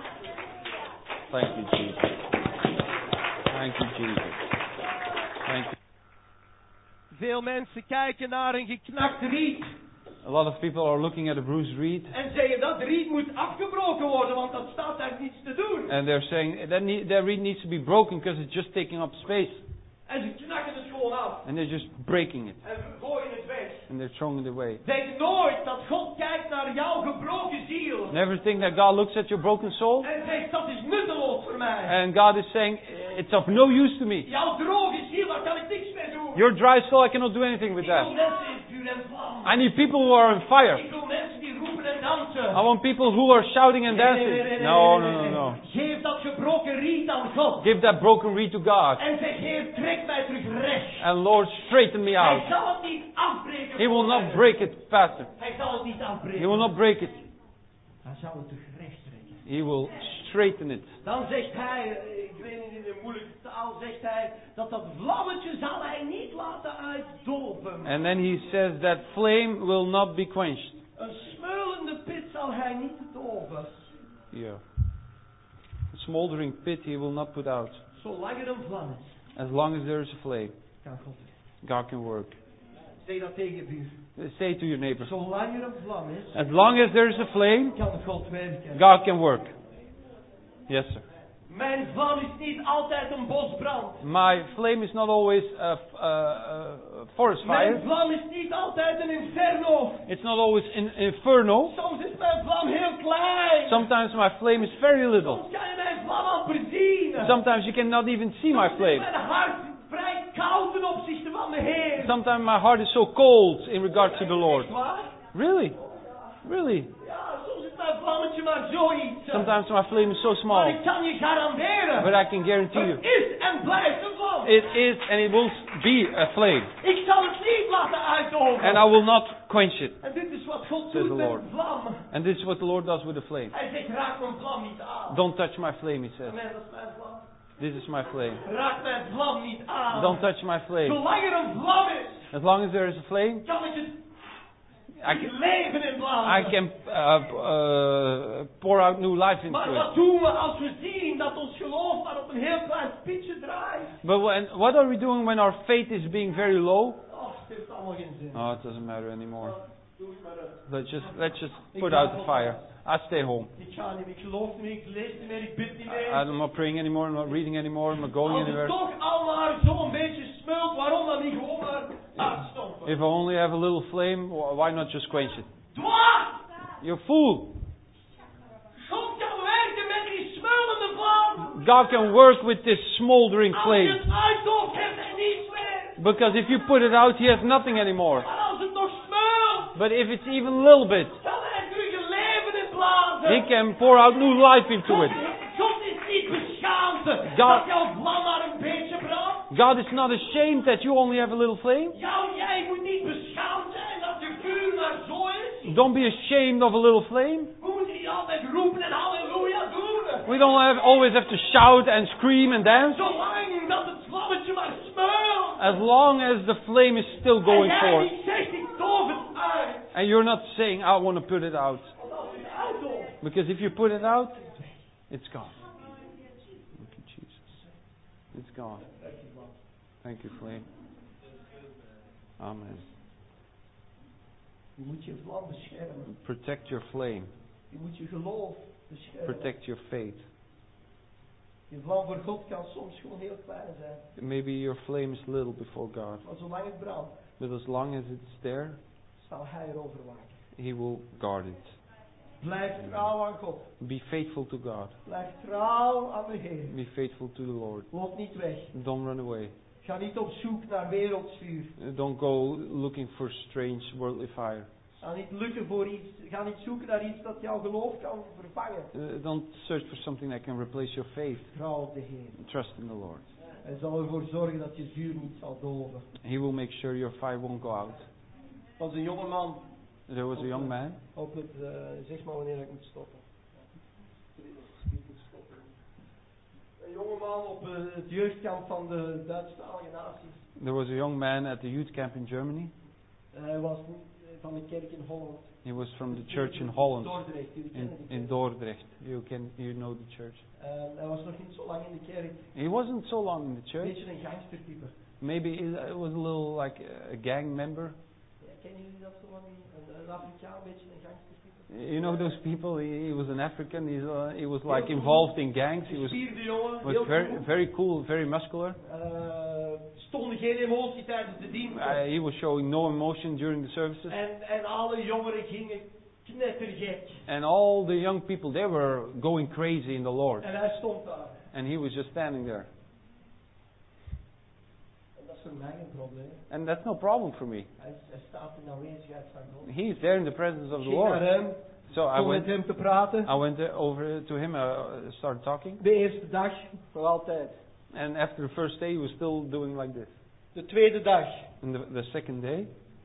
Thank you, Jesus. Thank you, Jesus. Thank you. Veel mensen kijken naar een geknakt riet. A lot of people are looking at a bruised reed. En zeggen dat riet moet afgebroken worden, want dat staat daar niets te doen. And they're saying that, need, that reed needs to be broken because it's just taking up space. En ze knakken het gewoon af. And they're just breaking it. En gooien het weg. And they're throwing it away. Denk nooit dat God kijkt naar jouw gebroken ziel. Never think that God looks at your broken soul. En zegt dat is nutteloos voor mij. And God is saying, it's of no use to me. Jouw droge ziel, daar kan ik niks mee doen. Your dry soul, I cannot do anything with Ik wil that. mensen in vuur en vlam. I need people who are on fire. Ik wil mensen die roepen en dansen. I want people who are shouting and dancing. No, no, no, no. Geef dat gebroken riet aan God. Give that broken reed to God. En zeg, Heer, trek mij terug recht. And Lord, straighten me out. Hij zal het niet afbreken. He will not break it, Pastor. Hij zal het niet afbreken. He will not break it. Hij zal het terug recht trekken. He will straighten it. Dan zegt hij, eh, ik weet niet in de moeilijke taal, zegt hij, dat dat vlammetje zal hij niet laten uitdoven. And then he says that flame will not be quenched. Een smeulende pit zal hij niet doven. Yeah. A smoldering pit he will not put out. Zolang er een vlam is, As long as there is a flame, kan God het. God can work. Zeg dat tegen je buur. Say to your neighbor, Zolang er een vlam is, as long as there is a flame, kan God werken. God can work. Yes, sir. Mijn vlam is niet altijd een bosbrand. My flame is not always a, f- a, a forest Mijn fire. vlam is niet altijd een inferno. It's not always an inferno. Soms is mijn vlam heel klein. Sometimes my flame is very little. Soms kan je mijn vlam amper zien. Sometimes you cannot even see my Soms is flame. mijn hart vrij koud ten opzichte van de Heer. Sometimes my heart is so cold in regards to the Lord. Echt waar? Really? Really? Ja, soms is mijn vlammetje maar zoiets. Sometimes my flame is so Maar small. ik kan je garanderen. But I can guarantee you, Het is en blijft een vlam. it is and it will be a flame. Ik zal het niet laten uitdoven. And I will not quench it. En dit is wat God Says doet the met Lord. een vlam. And this is what the Lord does with the flame. Hij zegt, raak mijn vlam niet aan. Don't touch my flame, he says. Amen, dat is mijn vlam. This is my flame. Raak mijn vlam niet aan. Don't touch my flame. Zolang er een vlam is, As long as there is a flame, kan ik het I can, leven in blazen. I can uh, uh, pour out new life Maar into wat it. doen we als we zien dat ons geloof maar op een heel klein spitsje draait? But when, what are we doing when our faith is being very low? Oh, het heeft allemaal geen zin. Oh, it doesn't matter anymore. Doe het maar uit. Let's just let's just put out the fire. I stay home. Ik ga niet meer, ik geloof niet meer, ik lees niet meer, ik bid niet meer. I'm not praying anymore. I'm not reading anymore. I'm not going Als het anywhere. toch al maar zo'n beetje smeult, waarom dan niet gewoon maar uitstompen? If I only have a little flame, wh- why not just quench it? Dwaas! You're a fool. God kan werken met die smeulende vlam. God can work with this smoldering Als je flame. het uitdooft, heeft hij niets meer. Because if you put it out, he has nothing anymore. Maar als het nog smeult, But if it's even a little bit, kan hij terug een leven in blazen. he can pour out new life into God, it. God is niet beschaamd God- dat jouw vlam maar een beetje brandt. God is not ashamed that you only have a little flame. Jou, jij moet niet beschaamd zijn dat je vuur maar zo is. Don't be ashamed of a little flame. We moeten niet altijd roepen en halleluja doen. We don't have, always have to shout and scream and dance. Zolang dat het vlammetje maar smeult. As long as the flame is still En going jij forth. niet zegt, ik doof het uit. And you're not saying, I want to put it out. Want als je het uitdooft, Because if you put it out, it's gone. Thank you, Jesus. It's gone. Thank you, flame. Amen. je moet je vlam beschermen. Protect your flame. Je moet je geloof beschermen. Protect your faith. Je vlam voor God kan soms gewoon heel klein zijn. Maybe your flame is little before God. Maar zolang het brandt, But as long as it's there, zal Hij erover waken. He will guard it. Blijf trouw aan God. Be faithful to God. Blijf trouw aan de Heer. Be faithful to the Lord. Loop niet weg. Don't run away. Ga niet op zoek naar wereldsvuur. Don't go looking for strange worldly fire. Ga niet lukken voor iets. Ga niet zoeken naar iets dat jouw geloof kan vervangen. Uh, don't search for something that can replace your faith. Vertrouw op de Heer. Trust in the Lord. Hij zal ervoor zorgen dat je vuur niet zal doven. He will make sure your fire won't go out. Er was een jonge man. There was a young man. Op het, uh, zeg maar wanneer ik moet stoppen. Een jonge man op uh, het jeugdkamp van de Duitsstalige naties. There was a young man at the youth camp in Germany. Hij was van de kerk in Holland. He was from the church in Holland. Dordrecht, jullie In, kennen die in kerk. Dordrecht. You can you know the church. En hij was nog niet zo lang in de kerk. He wasn't so long in the Een church. beetje een gangstertype. Maybe it it was a little like a gang member. Ja, kennen jullie dat zo van die, een, een Afrikaan, een beetje een gangstertype? You know those people. He, he was an African. He's, uh, he was like involved in gangs. He was Gespierde jongen, was heel very cool. very cool, very muscular. Uh, stonden geen emotie tijdens de dienst. Uh, he was showing no emotion during the services. En, en alle jongeren gingen knettergek. And all the young people, they were going crazy in the Lord. En hij stond daar. And he was just standing there. En dat is voor mij een probleem. And that's no problem for me. Hij, hij staat in de aanwezigheid van God. He's there in the presence of Ik the ging naar Lord. hem, So I om met went, hem te praten. I went uh, over to him, uh, started talking. De eerste dag, nog altijd. And after the first day, he was still doing like this. De tweede dag. And the, the second day,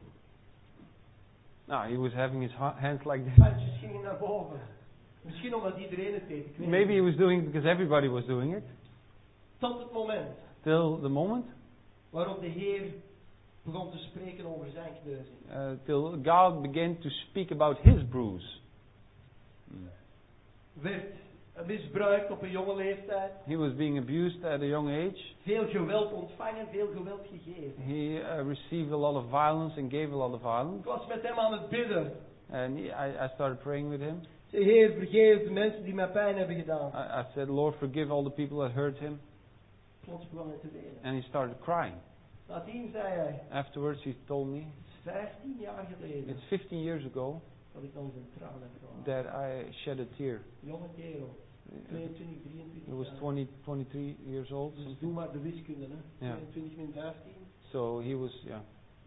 no, he was having his ha- hands like this. Handjes gingen naar boven. Misschien omdat iedereen het deed. Ik weet Maybe he niet. was doing it because everybody was doing it. Tot het moment Till the moment, waarop de Heer begon te spreken over zijn kneuzing. uh, till God began to speak about his bruise. Mm. Werd misbruikt op een jonge leeftijd. He was being abused at a young age. Veel geweld ontvangen, veel geweld gegeven. He uh, received a lot of violence and gave a lot of violence. Ik was met hem aan het bidden. And he, I, I started praying with him. Ik zei, Heer, vergeef de mensen die mij pijn hebben gedaan. I, I said, Lord, forgive all the people that hurt him. Plots begon hij te wenen. And he started crying. Nadien zei hij, Afterwards, he told me, het is vijftien jaar geleden it's fifteen years ago dat ik nog een traan heb gehad. that I shed a tear. Jonge kerel, tweeëntwintig, drieëntwintig He was jaar. twenty, twenty-three years old. Dus something. doe maar de wiskunde, hè. Ja. tweeëntwintig min vijftien. So he was, yeah,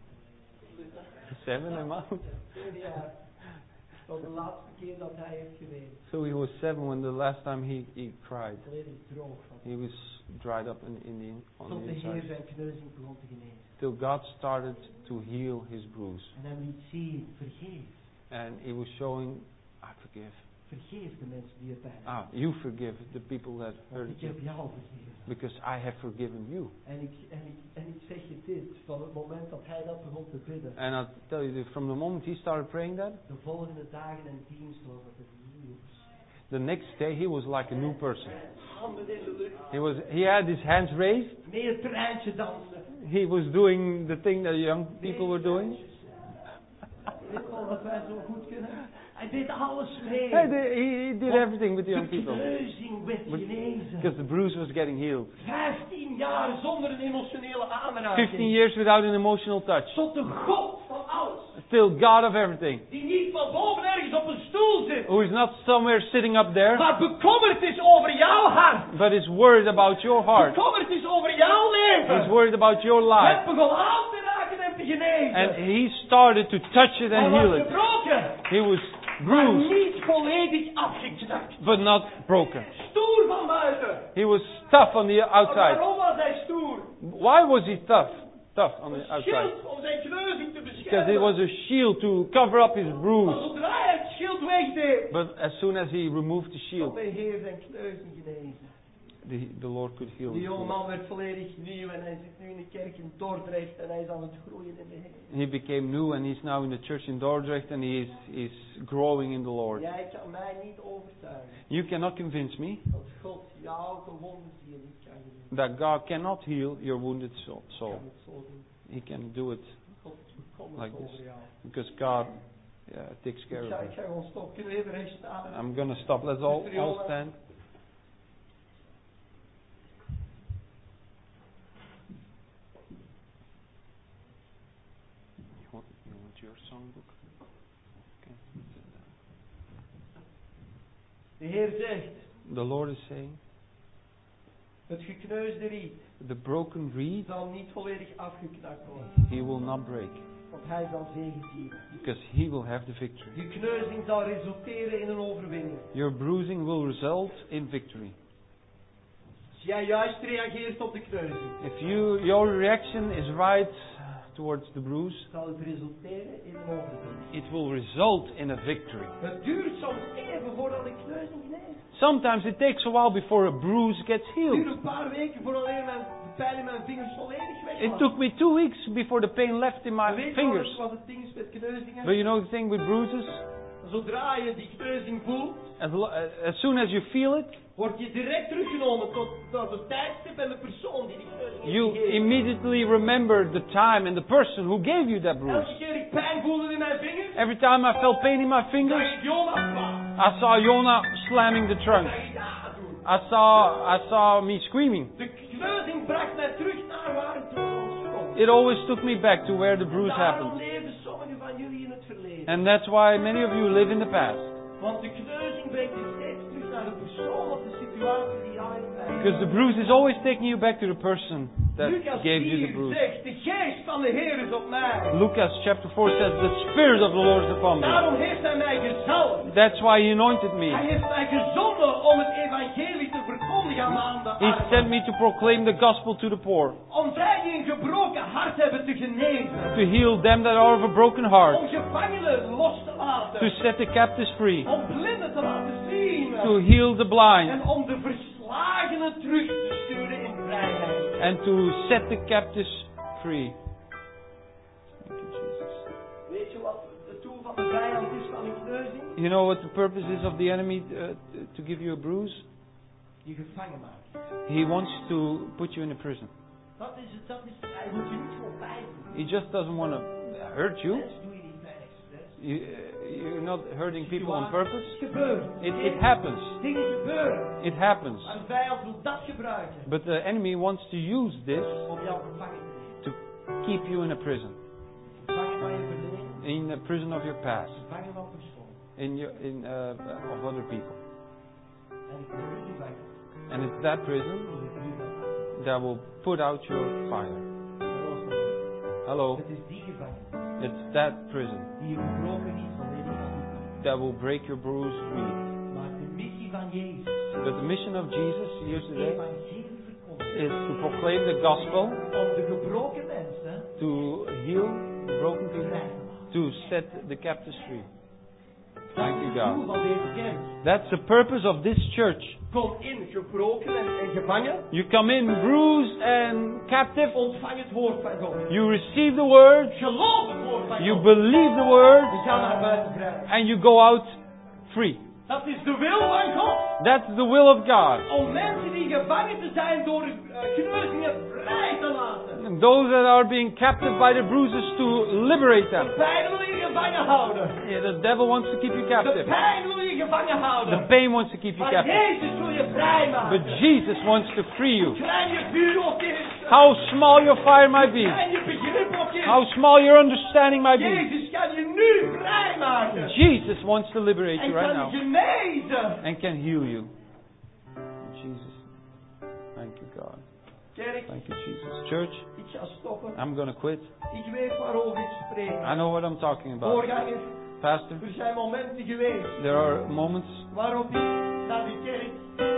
seven a month. Zeven jaar. Dat was de laatste keer dat hij heeft geweend. So he was seven when the last time he, he cried. Volledig droog van. He was dried up in, in the, on Tot the de Heer inside. zijn kneuzing begon te genezen. Till God started to heal his bruise. En hem liet zien, vergeef. And he was showing, I forgive. Vergeef de mensen die je pijn hebben. Ah, you forgive the people that Want hurt ik you. heb jou vergeven. Because I have forgiven you. En ik, en, ik, en ik zeg je dit, van het moment dat hij dat begon te bidden. And I'll tell you, that from the moment he started praying that, De volgende dagen en dienst was het nieuws. the next day he was like a new person. Handen in de lucht. He was, he had his hands raised. Meer treintje dansen. He was doing the thing that young people were doing. Weet je wel wat wij zo goed kunnen? Hij deed alles mee. He did, he did everything with the young De people. kneuzing werd genezen. Because the bruise was getting healed. Vijftien jaar zonder een emotionele Fifteen aanraking. years without an emotional touch. Tot de God van alles. Still God of everything. Die niet van boven ergens op een stoel zit. Who is not somewhere sitting up there, Maar bekommerd is over jouw hart. but is worried about your heart. Bekommerd is over jouw leven. He's worried about your Hij life. begon aan te raken en te genezen. And he started to touch it Hij and was heal it. gebroken. He was Maar bruised, niet volledig afgeknakt. but not broken. Stoer van buiten. He was tough on the Maar outside. waarom was hij stoer? Why was he tough? Tough on Een the outside. schild om zijn kneuzing te Because it beschermen. was a shield to cover up his Maar bruise. zodra hij het schild wegdeed, But as soon as he removed the kon shield, de Heer zijn kneuzing genezen. the, the Lord could heal Die his jonge bruise. man werd volledig nieuw en hij zit nu in de kerk in Dordrecht en hij is aan het groeien in de Heer. He became new and he's now in the church in Dordrecht and he is, is growing in the Lord. Jij kan mij niet overtuigen You cannot convince me dat God jouw gewonde ziel niet kan genezen. that God cannot heal your wounded soul. Hij soul. kan het zo doen. He can do it God is bekommerd Like this. over jou. because God yeah, takes Ik care ga, of ik it. ga gewoon stoppen. Kunnen we even recht staan? I'm gonna stop. Let's all, all stand. You want, you want your songbook? Okay. De Heer zegt, The Lord is saying, het gekneusde riet the broken reed, zal niet volledig afgeknakt worden. he will not break. Want hij zal zegevieren. because He will have the victory. Je kneuzing zal resulteren in een overwinning. Your bruising will result in victory. Als jij juist reageert op de kneuzing, If you, your reaction is right towards the bruise, zal het resulteren in een overwinning. it will result in a victory. Het duurt soms even voordat de kneuzing geneest. Sometimes it takes a while before a bruise gets Het healed. duurt een paar weken voordat alleen mijn de pijn in mijn vingers volledig weg It was. took me two weeks before the pain left in my Weet je fingers. wat het ding is met kneuzingen? But you know the thing with bruises? Zodra je die kneuzing voelt, As, lo- as soon as you feel it, word je direct teruggenomen tot, tot de tijdstip en de persoon die die kneuzing heeft you gegeven. immediately remember the time and the person who gave you that bruise. Elke keer ik pijn voelde in mijn vingers, Every time I felt pain in my zag fingers, ik Jonas slaan. I saw Jonah slamming the trunk. Zag ik dat doen. I saw, I saw me screaming. De kneuzing bracht mij terug naar waar het ons komt. It always took me back to where the bruise Daarom happened. leven sommigen van jullie in het verleden. And that's why many of you live in the past. Want de kneuzing brengt je steeds terug naar de persoon of de situatie die jou heeft bijgebracht. Because the bruise is always taking you back to the person that Lucas gave you the vier bruise. zegt, de geest van de Heer is op mij. Lucas chapter four says, the Spirit of the Lord is upon me. Daarom heeft hij mij gezalfd. That's why He anointed Hij me. heeft mij gezonden om het evangelie te verkondigen aan de He sent armen. me to proclaim the gospel to the poor. Om zij die een gebroken hart hebben te genezen. To heal them that are of a broken Om heart. gevangenen los te To laten. set the captives free. Om blinden te laten zien. To heal the blind. En om de verslagenen terug te sturen in vrijheid. And to set the captives free. Thank you, Jesus. Weet je wat het doel van de vijand is van een kneuzing? You know what the purpose is of the enemy uh, to give you a bruise? Je gevangen maken. He wants to put you in a prison. Dat is het, dat is het. Hij moet je niet gewoon bijdoen. He just doesn't want to hurt you. Mensen doe je niet bij expres. you uh, you're not hurting people on purpose. Het gebeurt. It, it happens. Dingen gebeuren. It happens. Maar de vijand wil dat gebruiken. But the enemy wants to use this Om jou gevangen te nemen. to keep you in a prison. Gevangen van je verleden. In the prison of your past. Gevangen van persoon. In your, in, uh, of other people. En ik ben niet gevangen. And it's that prison Die je vuur that will put out your fire. Hello. Het is die gevangen. It's that prison Die je gebroken is volledig aan. that will break your bruise free. Maar de missie van Jezus. But the mission of Jesus here today Evangelie verkondigen. is to proclaim the gospel, Om de gebroken mensen to heal the broken people, vrij te laten. to set the captives free. Thank you, Het doel God. van deze kerk. That's the purpose of this church. Kom in gebroken en, en gevangen. You come in bruised and captive. Ontvang het woord van God. You receive the word. Geloof het woord van You God. believe the word. Je gaat naar buiten vrij. And you go out free. Dat is de wil van God. That's the will of God. Om mensen die gevangen te zijn door uh, kneuzingen vrij te laten. And those that are being captive by the bruises to liberate De them. pijn wil je gevangen houden. Yeah, the devil wants to keep you De captive. pijn wil je gevangen The houden. pain wants to keep you Maar captive. Jezus wil je vrij maken. But Jesus wants to free you. Klein je vuur ook is. How small your fire might be. Klein je begrip ook is. How small your understanding might be. Jezus kan je nu vrij maken. Jesus wants to liberate En you right kan now. je genezen. And can heal you. Jesus. Thank you, God. Kerk, Thank you, Jesus. Church, ik ga stoppen. I'm going to quit. Ik weet waarover ik spreek. I know what I'm talking about. Voorgangers, Pastor, er zijn momenten geweest there are moments waarop ik naar de kerk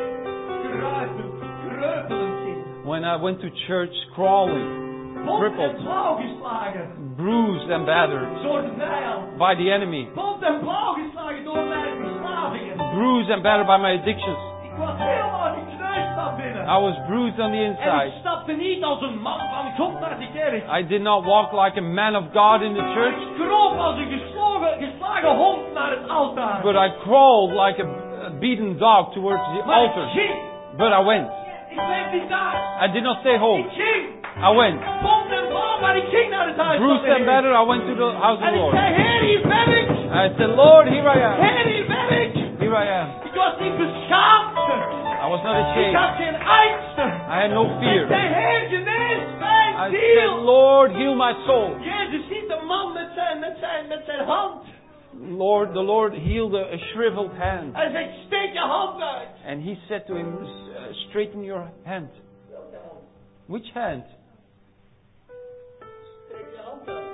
kruipend, kreupelend ging. when I went to church crawling, Bont crippled, en blauw geslagen bruised and battered door de vijand. by the enemy, Bont en blauw geslagen door mijn verslavingen. bruised and battered by my addictions. Ik was helemaal gekneusd van binnen. I was bruised on the En ik inside. stapte niet als een man van God naar de kerk. I did not walk like a man of God in the Maar church, ik kroop als een geslogen, geslagen hond naar het altaar. but I crawled like a a beaten dog towards the Maar ik altar. ging. But I went. Ik bleef niet thuis. I did not stay home. Ik ging. I went. Bont en blauw, maar ik ging naar het huis van Bruised de and Heer. battered, I went to the house of En the ik Lord. zei, Heer, hier ben ik. I said, Lord, here I am. Heer, hier ben ik. Here I am. Ik was niet beschaamd. I was not Ik ashamed. had geen angst. I had no Ik fear. zei, Heer, genees mijn I ziel. said, Lord, heal my soul. Jezus ziet een man met zijn, met zijn, met zijn hand. Lord, the Lord healed a, a shriveled hand. Hij zegt, steek je hand uit. And he said to him, uh, straighten your hand. Welke hand? Which hand? Steek je hand uit.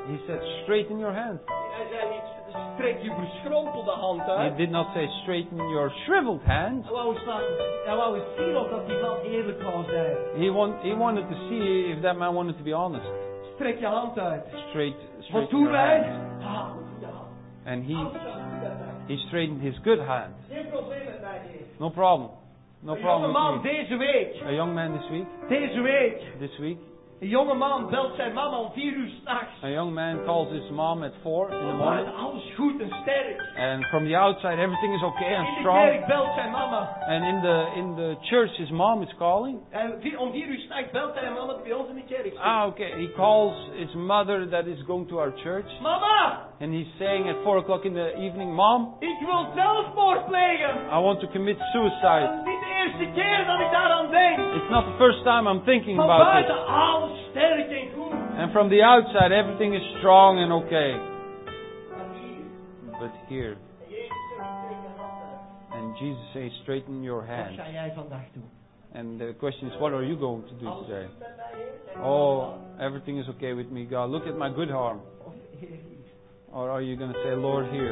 He said, straighten your hand. Hij zei niet, strek je verschrompelde hand He uit. did not say, straighten your shriveled hand. Hij wou eens laten, hij wou eens zien of dat die man eerlijk wou zijn. He, want, he wanted to see if that man wanted to be honest. Strek je hand uit. Straight, Wat straighten doen your wij? hand. Ah, goede hand. And he, Alles gaat goed met mij. he straightened his good hand. Geen probleem met mij, heer. No problem. No Een problem jonge man with me. deze week. A young man this week, Deze week. this week, Een jonge man belt zijn mama om vier uur s'nachts. a young man calls his mom at four in the morning. Alles goed en sterk. And from the outside, everything is okay and In de strong. kerk belt zijn mama. And in the in the church, his mom is calling. En vi- om vier uur s'nachts belt hij mama die bij ons in de kerk zit. Ah, okay. He calls his mother that is going to our church. Mama, And he's saying at four o'clock in the evening, Mom, ik wil zelfmoord plegen. I want to commit Dat suicide. is niet de eerste keer dat ik daaraan denk. It's not the first time I'm thinking Van about buiten it. alles sterk en goed. And from the outside, everything is strong and okay. Maar hier, But here, Jezus zegt, strek je hand uit. and Jesus says, straighten your Wat hand. ga jij vandaag doen? And the question is, what are you going to do Alles today? goed met mij, Heer? Oh, everything is okay with me, God. Look at my good arm. Of Heer, hier. Or are you going to say, Lord, here,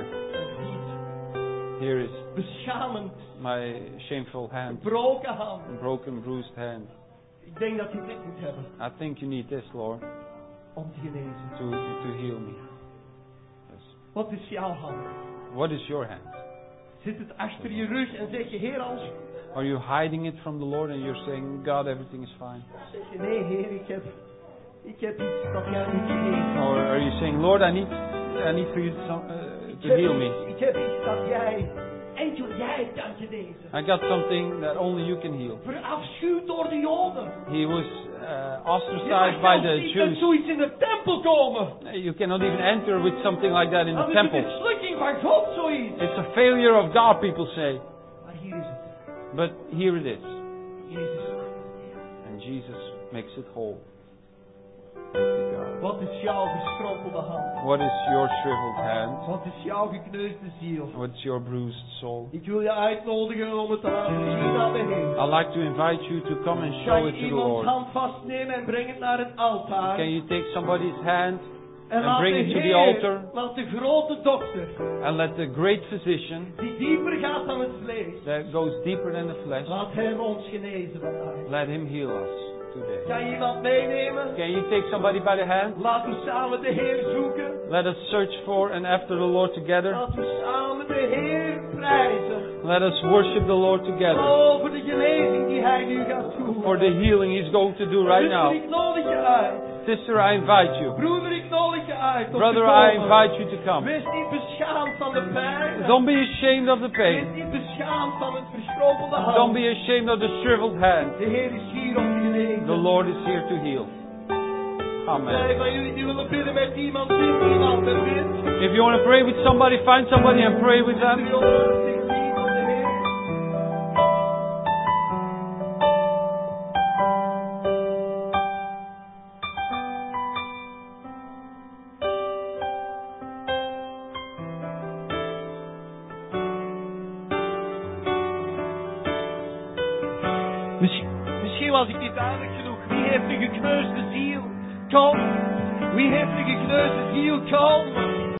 here is Beschamend, my shameful hand, gebroken hand. broken, bruised hand. Ik denk dat je dit moet hebben I think you need this, Lord, om te genezen. to, to heal me. Yes. Wat is jouw hand? What is your hand? Zit het achter je rug en zeg je, Heer, alles goed? Are you hiding it from the Lord and you're saying, God, everything is fine? Zeg je, nee, Heer, ik heb, ik heb iets dat jij moet genezen. Or are you saying, Lord, I need, I need for you to, some- uh, Ik to heb heal iets- me? Ik heb iets dat jij, enkel jij kan genezen. I got something that only you can heal. Verafschuwd door de Joden. He was uh, Je ostracized mag by zelfs the niet met Jews. zoiets in de tempel komen. You cannot even enter with something like that in Dat the is een temple. mislukking van God, zoiets. It's a failure of God, people say. Maar hier is het. But here it is. Jezus maakt het heel. And Jesus makes it whole. Thank you, God. Wat is jouw verschrompelde hand? What is your shriveled hand? Wat is jouw gekneusde ziel? What is your bruised soul? Ik wil je uitnodigen om het te laten zien aan de Heer. I'd like to invite you to come and Kan show je it to the iemands Lord. hand vastnemen en breng het naar het altaar. Can you take somebody's hand En and laat bring de it to the Heer, altar? laat de grote dokter, And let the great physician die dieper gaat dan het vlees, that goes deeper than the flesh, laat hem ons genezen vandaag. let him heal us today. Kan je iemand meenemen? Can you take somebody by the hand? Laten we samen de Heer zoeken. Let us search for and after the Lord together. Laten we samen de Heer prijzen. Let us worship the Lord together Oh, voor de genezing die Hij nu gaat doen. for the healing He's going to do right Zuster, now. ik nodig je uit. Sister, I invite you. Broeder, ik nodig je uit. om Brother, te I komen. invite you to come. Wees niet beschaamd van de pijn. Don't be ashamed of the Wees pain. niet beschaamd van het verschrompelde hand. Don't be ashamed of the shriveled hand. De Heer is hier om te genezen. The Lord is here to heal. Amen. Zij van jullie die willen bidden met iemand, vindt iemand en bid. If you want to pray with somebody, find somebody and pray with them. Triomf, zing lied van de Heer. Misschien, misschien was ik niet duidelijk genoeg. Wie heeft een gekneusde ziel? Kom. Wie heeft een gekneusde ziel? Kom.